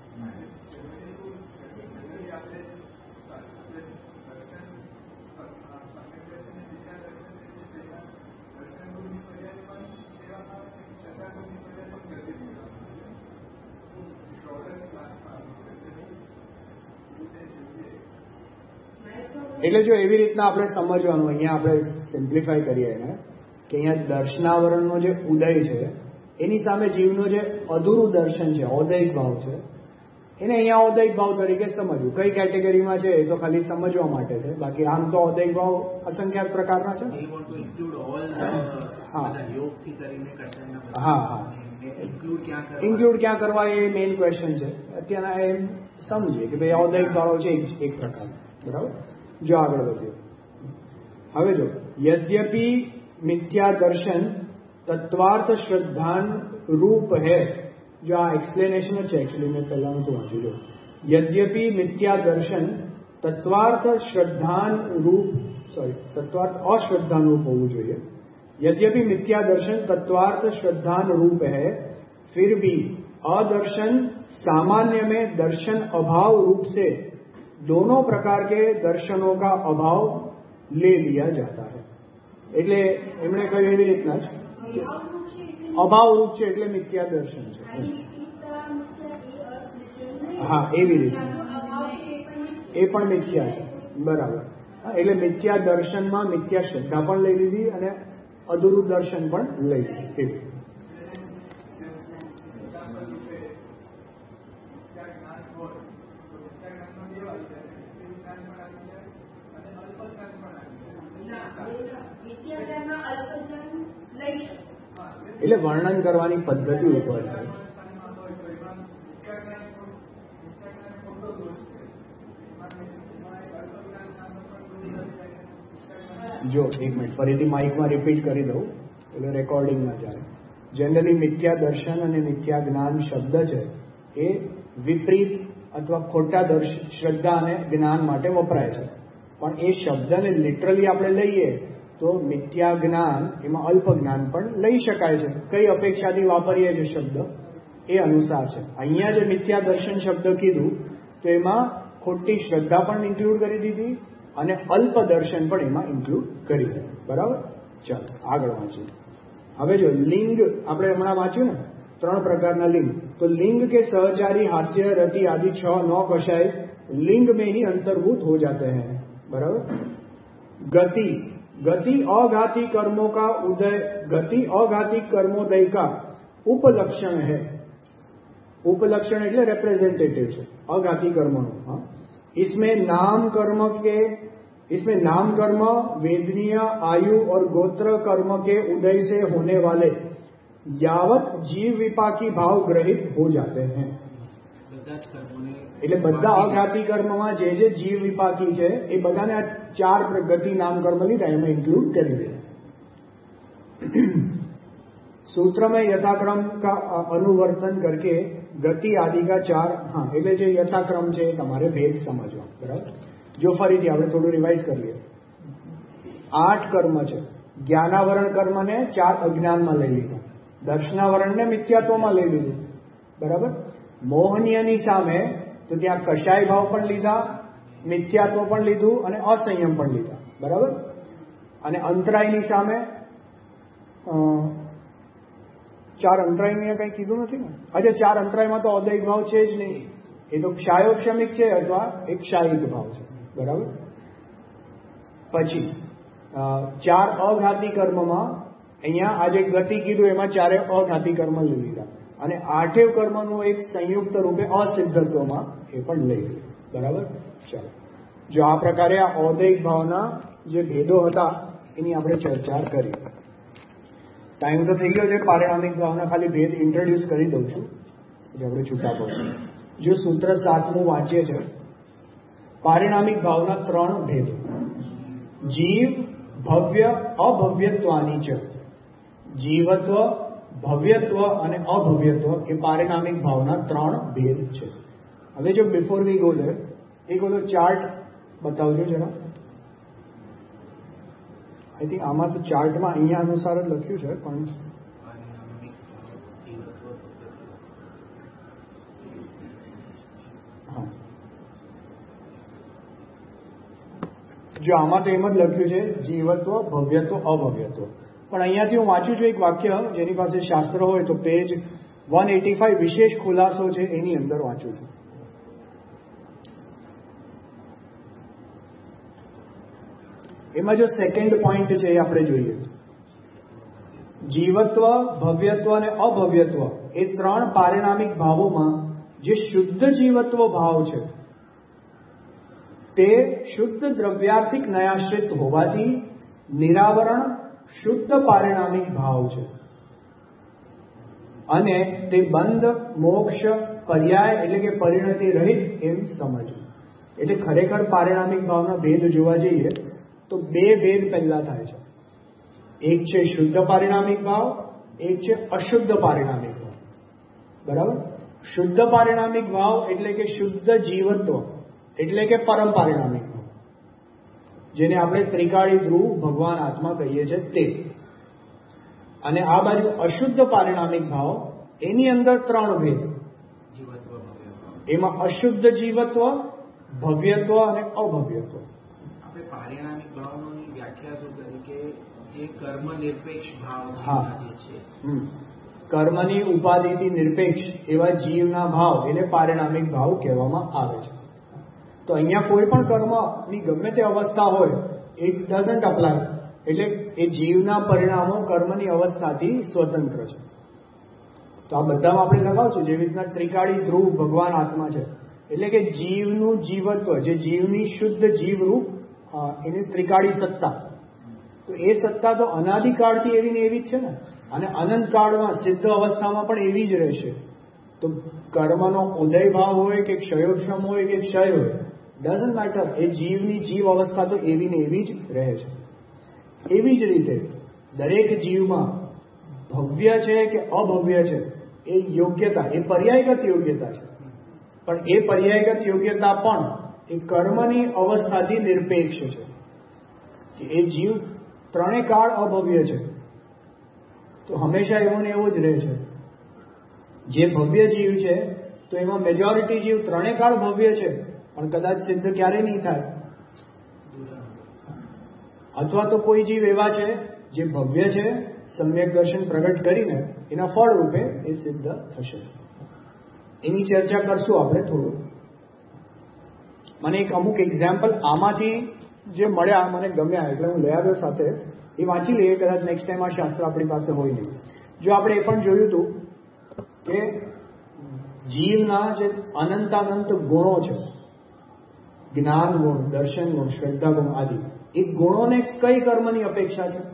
એટલે જો એવી રીતના આપણે સમજવાનું, અહીંયા આપણે સિમ્પ્લિફાય કરીએ એને કે અહીંયા દર્શનાવરણનો જે ઉદય છે એની સામે જીવનો જે અધૂરું દર્શન છે, ઔદયિક ભાવ છે, એને અહીંયા ઔદયિક ભાવ તરીકે સમજવું. કઈ કેટેગરીમાં છે એ તો ખાલી સમજવા માટે છે, બાકી આમ તો ઔદયિક ભાવ અસંખ્યાત પ્રકારના છે. હા, ઇન્ક્લુડ ક્યાં કરવા એ મેઇન ક્વેશ્ચન છે. અત્યારના એમ સમજીએ કે ભાઈ ઔદયિક ભાવ છે એક પ્રકાર. બરાબર. जो आगे बढ़िए હવે જો यद्यपि मिथ्या दर्शन तत्वार्थ श्रद्धान रूप है. जो आ एक्सप्लेनेशन है एक्चुअली मैं पहला तो वांचू जो यद्यपि मिथ्या दर्शन तत्वार्थ श्रद्धान रूप तत्वार्थ अश्रद्धान रूप होવું જોઈએ. यद्यपि मिथ्या दर्शन तत्वार्थ श्रद्धान रूप है, फिर भी अदर्शन सामान्य में दर्शन अभाव रूप से दोनों प्रकार के दर्शनों का अभाव ले लिया जाता है. એટલે એમણે કહ્યું એવી રીતના જ અભાવ રૂપ છે એટલે મિથ્યા દર્શન છે. હા, એવી રીતે એ પણ મિથ્યા છે. બરાબર. એટલે મિથ્યા દર્શનમાં મિથ્યા શ્રદ્ધા પણ લઈ લીધી અને અધૂરું દર્શન પણ લઈ લીધી. એટલે વર્ણન કરવાની પદ્ધતિ ઉપર છે. જો એક મિનિટ ફરીથી માઇકમાં રિપીટ કરી દઉં એટલે રેકોર્ડિંગમાં જાય. જનરલી મિથ્યા દર્શન અને મિથ્યા જ્ઞાન શબ્દ છે એ વિપરીત અથવા ખોટા શ્રદ્ધા અને જ્ઞાન માટે વપરાય છે, પણ એ શબ્દને લિટરલી આપણે લઈએ તો મિથ્યા જ્ઞાન એમાં અલ્પ જ્ઞાન પણ લઈ શકાય છે. કઈ અપેક્ષાથી વાપરીએ જે શબ્દ એ અનુસાર છે. અહીંયા જે મિથ્યા દર્શન શબ્દ કીધું તો એમાં ખોટી શ્રદ્ધા પણ ઇન્ક્લુડ કરી દીધી અને અલ્પ દર્શન પણ એમાં ઇન્ક્લુડ કરી દીધું. બરાબર. ચાલો આગળ વાંચીએ. હવે જો લિંગ આપણે હમણાં વાંચ્યું ને 3 પ્રકારના લિંગ. તો લિંગ के सहचारी हास्य रति आदि 6 9 कषाय लिंग में ही अंतर्भूत हो जाते हैं. बराबर. गति अघाती कर्मों का उदय, गति अघाती कर्मोदय का उपलक्षण है. उपलक्षण એટલે रिप्रेजेंटेटिव છે अघाती कर्मों. हाँ, इसमें नाम कर्म वेदनीय आयु और गोत्र कर्म के उदय से होने वाले यावत जीव विपाकी भाव ग्रहित हो जाते हैं. એટલે બધા અઘાતી કર્મમાં જે જીવ વિપાકી છે એ બધાને આ 4 ગતિ નામ કર્મ લીધા એમાં ઇન્ક્લુડ કરી દે. सूत्र में यथाक्रम का अनुवर्तन करके गति आदि का 4. हाँ, એટલે જે યથાક્રમ છે તમારે ભેદ સમજવા. બરાબર. જો ફરીથી આપણે થોડું રિવાઇઝ કરીએ. 8 કર્મ છે. જ્ઞાનાવરણ કર્મને 4 અજ્ઞાનમાં લઈ લીધા, દર્શનાવરણને મિથ્યાત્વમાં લઈ લીધું. બરાબર. મોહનીયની સામે તો ત્યાં કષાય ભાવ પણ લીધા, મિથ્યાત્વ પણ લીધું અને અસંયમ પણ લીધા. બરાબર. અને અંતરાયની સામે 4 અંતરાયને કંઈ કીધું નથી ને. આજે 4 અંતરાયમાં તો ઔદયિક ભાવ છે જ નહીં, એ તો ક્ષાયોક્ષમિક છે અથવા એક ક્ષાયિક ભાવ છે. બરાબર. પછી ચાર અઘાતી કર્મમાં અહીંયા આ જે ગતિ કીધું એમાં ચારે અઘાતી કર્મ લઈ લીધા, અને આઠેય કર્મનું એક સંયુક્ત રૂપે અસિદ્ધત્વમાં એ પણ લઈ લીધું. બરાબર? ચાલો, જો આ પ્રકારે આ ઔદૈહિક ભાવના જે ભેદો હતા એની આપણે ચર્ચા કરી. ટાઈમ તો થઈ ગયો છે. પારિણામિક ભાવના ખાલી ભેદ ઇન્ટ્રોડ્યુસ કરી દઉં છું જે આપણે છૂટા પડશે. જો સૂત્ર 7મું વાંચીએ છે, પારિણામિક ભાવના 3 ભેદો: જીવ, ભવ્ય, અભવ્યત્વાની છે. જીવત્વ, ભવ્યત્વ અને અભવ્યત્વ એ પારિણામિક ભાવના 3 ભેદ છે. હવે જો બિફોર વી ગો ધેર, એક બધો ચાર્ટ બતાવજો જરા. આઈ થિંક આમાં તો ચાર્ટમાં અહીંયા અનુસાર જ લખ્યું છે, પણ હા, જો આમાં તો એમ જ લખ્યું છે જીવત્વ, ભવ્યત્વ, અભવ્યત્વ. પણ અહીંયાથી હું વાંચું છું એક વાક્ય, જેની પાસે શાસ્ત્ર હોય તો પેજ 185 વિશેષ ખુલાસો છે એની અંદર વાંચું છું. એમાં જો સેકન્ડ પોઈન્ટ છે એ આપણે જોઈએ. જીવત્વ, ભવ્યત્વ અને અભવ્યત્વ એ 3 પારિણામિક ભાવોમાં જે શુદ્ધ જીવત્વ ભાવ છે તે શુદ્ધ દ્રવ્યાર્થિક નયાશ્રિત હોવાથી નિરાવરણ શુદ્ધ પારિણામિક ભાવ છે, અને તે બંધ, મોક્ષ, પર્યાય એટલે કે પરિણતિ રહિત એમ સમજવું. એટલે ખરેખર પારિણામિક ભાવના ભેદ જોવા જઈએ તો 2 ભેદ પહેલા થાય છે. એક છે શુદ્ધ પારિણામિક ભાવ, એક છે અશુદ્ધ પારિણામિક ભાવ. બરાબર? શુદ્ધ પારિણામિક ભાવ એટલે કે શુદ્ધ જીવત્વ એટલે કે પરમ પારિણામિક ભાવ, જેને આપણે ત્રિકાળી ધ્રુવ ભગવાન આત્મા કહીએ છીએ તે. અને આ બાજુ અશુદ્ધ પારિણામિક ભાવ, એની અંદર 3 ભેદ. એમાં અશુદ્ધ જીવત્વ, ભવ્યત્વ અને અભવ્યત્વ. આપણે પારિણામિક ભાવની વ્યાખ્યા શું કરી કે જે કર્મ નિરપેક્ષ ભાવ છે, કર્મની ઉપાધિથી નિરપેક્ષ એવા જીવના ભાવ એને પારિણામિક ભાવ કહેવામાં આવે છે. તો અહીંયા કોઈ પણ કર્મની ગમે તે અવસ્થા હોય, ઇટ ડઝન્ટ અપ્લાય. એટલે એ જીવના પરિણામો કર્મની અવસ્થાથી સ્વતંત્ર છે. તો આ બધામાં આપણે લગાવશું જેવી રીતના ત્રિકાળી ધ્રુવ ભગવાન આત્મા છે, એટલે કે જીવનું જીવત્વ, જે જીવની શુદ્ધ જીવરૂપ એની ત્રિકાળી સત્તા. તો એ સત્તા તો અનાદિકાળથી એવી ને એવી જ છે ને, અને અનંતકાળમાં સિદ્ધ અવસ્થામાં પણ એવી જ રહેશે. તો કર્મનો ઉદય ભાવ હોય કે ક્ષયોક્ષમ હોય કે ક્ષય હોય, ડઝન્ટ મેટર. એ જીવની જીવ અવસ્થા તો એવી ને એવી જ રહે છે. એવી જ રીતે દરેક જીવમાં ભવ્ય છે કે અભવ્ય છે એ યોગ્યતા, એ પર્યાયગત યોગ્યતા છે. પણ એ પર્યાયગત યોગ્યતા પણ એ કર્મની અવસ્થાથી નિરપેક્ષ છે. એ જીવ 3 કાળ અભવ્ય છે, તો હંમેશા એવો ને એવો જ રહે છે. જે ભવ્ય જીવ છે તો એમાં મેજોરિટી જીવ 3 કાળ ભવ્ય છે, પણ કદાચ સિદ્ધ ક્યારે નહીં થાય. અથવા તો કોઈ જીવ એવા છે જે ભવ્ય છે, સમ્યક દર્શન પ્રગટ કરીને એના ફળ રૂપે એ સિદ્ધ થશે. એની ચર્ચા કરશું આપણે થોડું. મને એક અમુક એક્ઝામ્પલ આમાંથી જે મળ્યા મને ગમ્યા એટલે હું લઈ આવ્યો સાથે, એ વાંચી લઈએ. કદાચ નેક્સ્ટ ટાઈમ આ શાસ્ત્ર આપણી પાસે હોય નહીં. જો આપણે એ પણ જોયું હતું કે જીવના જે અનંતાનંત ગુણો છે, જ્ઞાન ગુણ, દર્શન ગુણ, શ્રદ્ધા ગુણ આદિ, એ ગુણોને કઈ કર્મની અપેક્ષા છે?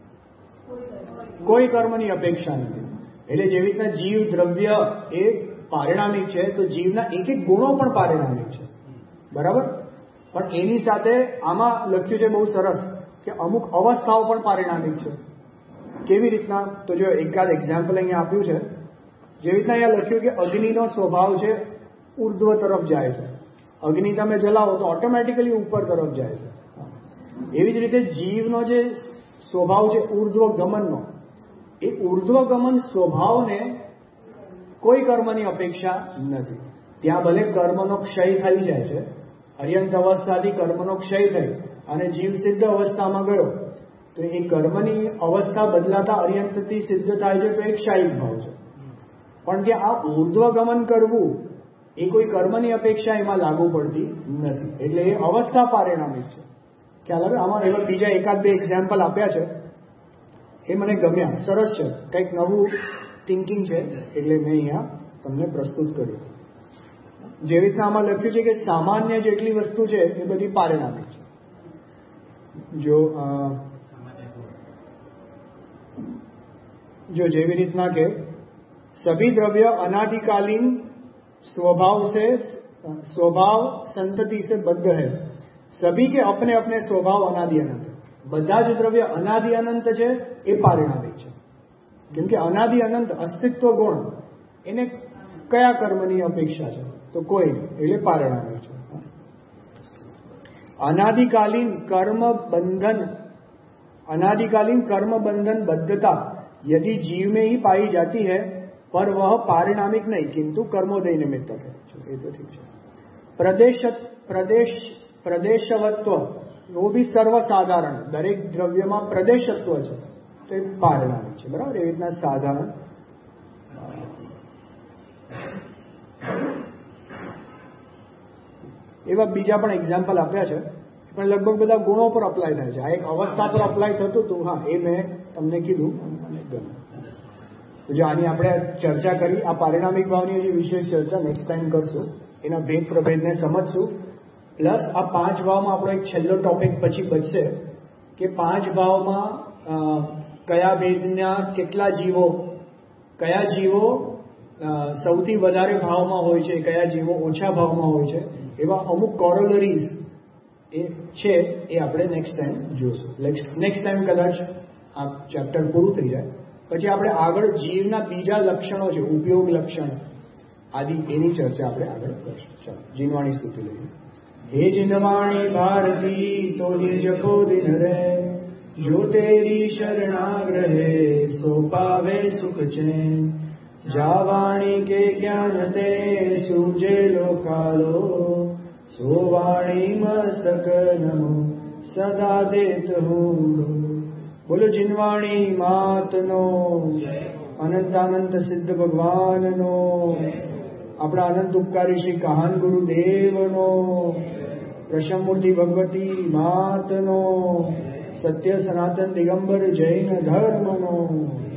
કોઈ કર્મની અપેક્ષા નથી. એટલે જેવી રીતના જીવ દ્રવ્ય એ પારિણામિક છે, તો જીવના એક એક ગુણો પણ પારિણામિક છે. બરાબર? પણ એની સાથે આમાં લખ્યું છે બહુ સરસ કે અમુક અવસ્થાઓ પણ પારિણામિક છે. કેવી રીતના? તો જો એકાદ એક્ઝામ્પલ અહીંયા આપ્યું છે. જેવી રીતના અહીંયા લખ્યું કે અગ્નિનો સ્વભાવ છે ઉર્ધ્વ તરફ જાય છે. અગ્નિ તમે જલાવો તો ઓટોમેટિકલી ઉપર તરફ જાય છે. એવી જ રીતે જીવનો જે સ્વભાવ છે ઉર્ધ્વ ગમનનો, એ ઉર્ધ્વ ગમન સ્વભાવને કોઈ કર્મની અપેક્ષા નથી. ત્યાં ભલે કર્મનો ક્ષય થઈ જાય છે, અર્યંત અવસ્થાથી કર્મનો ક્ષય થઈ અને જીવ સિદ્ધ અવસ્થામાં ગયો, તો એ કર્મની અવસ્થા બદલાતા અર્યંતથી સિદ્ધ થાય છે, તો એક ક્ષાયિક ભાવ છે. પણ કે આ ઉર્ધ્વ ગમન કરવું એ કોઈ કર્મની અપેક્ષા એમાં લાગુ પડતી નથી. એટલે એ અવસ્થા પારિણામિક છે. ખ્યાલ આવે? આમાં એવા બીજા એકાદ બે એક્ઝામ્પલ આપ્યા છે, એ મને ગમ્યા, સરસ છે, કંઈક નવું થિંકિંગ છે, એટલે મેં અહીંયા તમને પ્રસ્તુત કર્યું. જેવી રીતના આમાં લખ્યું છે કે સામાન્ય જેટલી વસ્તુ છે એ બધી પારિણામિક છે. जो જેવી રીતના કે सभी द्रव्य अनादिकालीन स्वभाव संतति से बद्ध है, सभी के अपने अपने स्वभाव अनादि अनंत. બધા જ દ્રવ્ય અનાદિ અનંત છે એ પારિણામિક છે, કેમ કે અનાદિ અનંત અસ્તિત્વ ગુણ એને કયા કર્મની અપેક્ષા છે? તો કોઈ, એટલે પારિણામિક છે. अनादिकालीन कर्म बंधन बद्धता यदि जीव में ही पाई जाती है पर वह पारिणामिक नहीं किंतु कर्मोदय निमित्तक है. ये तो ठीक है. प्रदेशवत्व वो भी सर्वसाधारण, दरेक द्रव्य में प्रदेशत्व है तो पारिणामिक है. बराबर? एवी रीतना साधारण એવા બીજા પણ એક્ઝામ્પલ આપ્યા છે, પણ લગભગ બધા ગુણો પર અપ્લાય થાય છે. આ એક અવસ્થા પર અપ્લાય થતું હતું, હા, એ મેં તમને કીધું. જો આની આપણે ચર્ચા કરી, આ પારિણામિક ભાવની હજી વિશેષ ચર્ચા નેક્સ્ટ ટાઈમ કરશું, એના ભેદ પ્રભેદને સમજશું. પ્લસ આ 5 ભાવમાં આપણો એક છેલ્લો ટોપિક પછી બચશે કે 5 ભાવમાં કયા ભેદના કેટલા જીવો, કયા જીવો સૌથી વધારે ભાવમાં હોય છે, કયા જીવો ઓછા ભાવમાં હોય છે, એવા અમુક કોરોલરીઝ એ છે, એ આપણે નેક્સ્ટ ટાઈમ જોઈશું. નેક્સ્ટ ટાઈમ કદાચ આ ચેપ્ટર પૂરું થઈ જાય પછી આપણે આગળ જીવના બીજા લક્ષણો છે, ઉપયોગ લક્ષણ આદિ, એની ચર્ચા આપણે આગળ કરીશું. ચાલો જીનવાણી સ્તુતિ લઈએ. हे जिनवाणी भारती तो निज को दिन रे, जो तेरी शरणाग्रहे सो पावे सुख चैन. जावाणी के ज्ञान ते सूझे लोकालो, सो वाणी मस्तक नमो सदा देत हूँ. बोलो जिनवाणी मातनो, अनंतानंत सिद्ध भगवाननो, अपना अनंत उपकारी श्री काहन गुरुदेवनो, प्रशमूर्ति भगवती मातनो, सत्य सनातन दिगंबर जैन धर्मनो.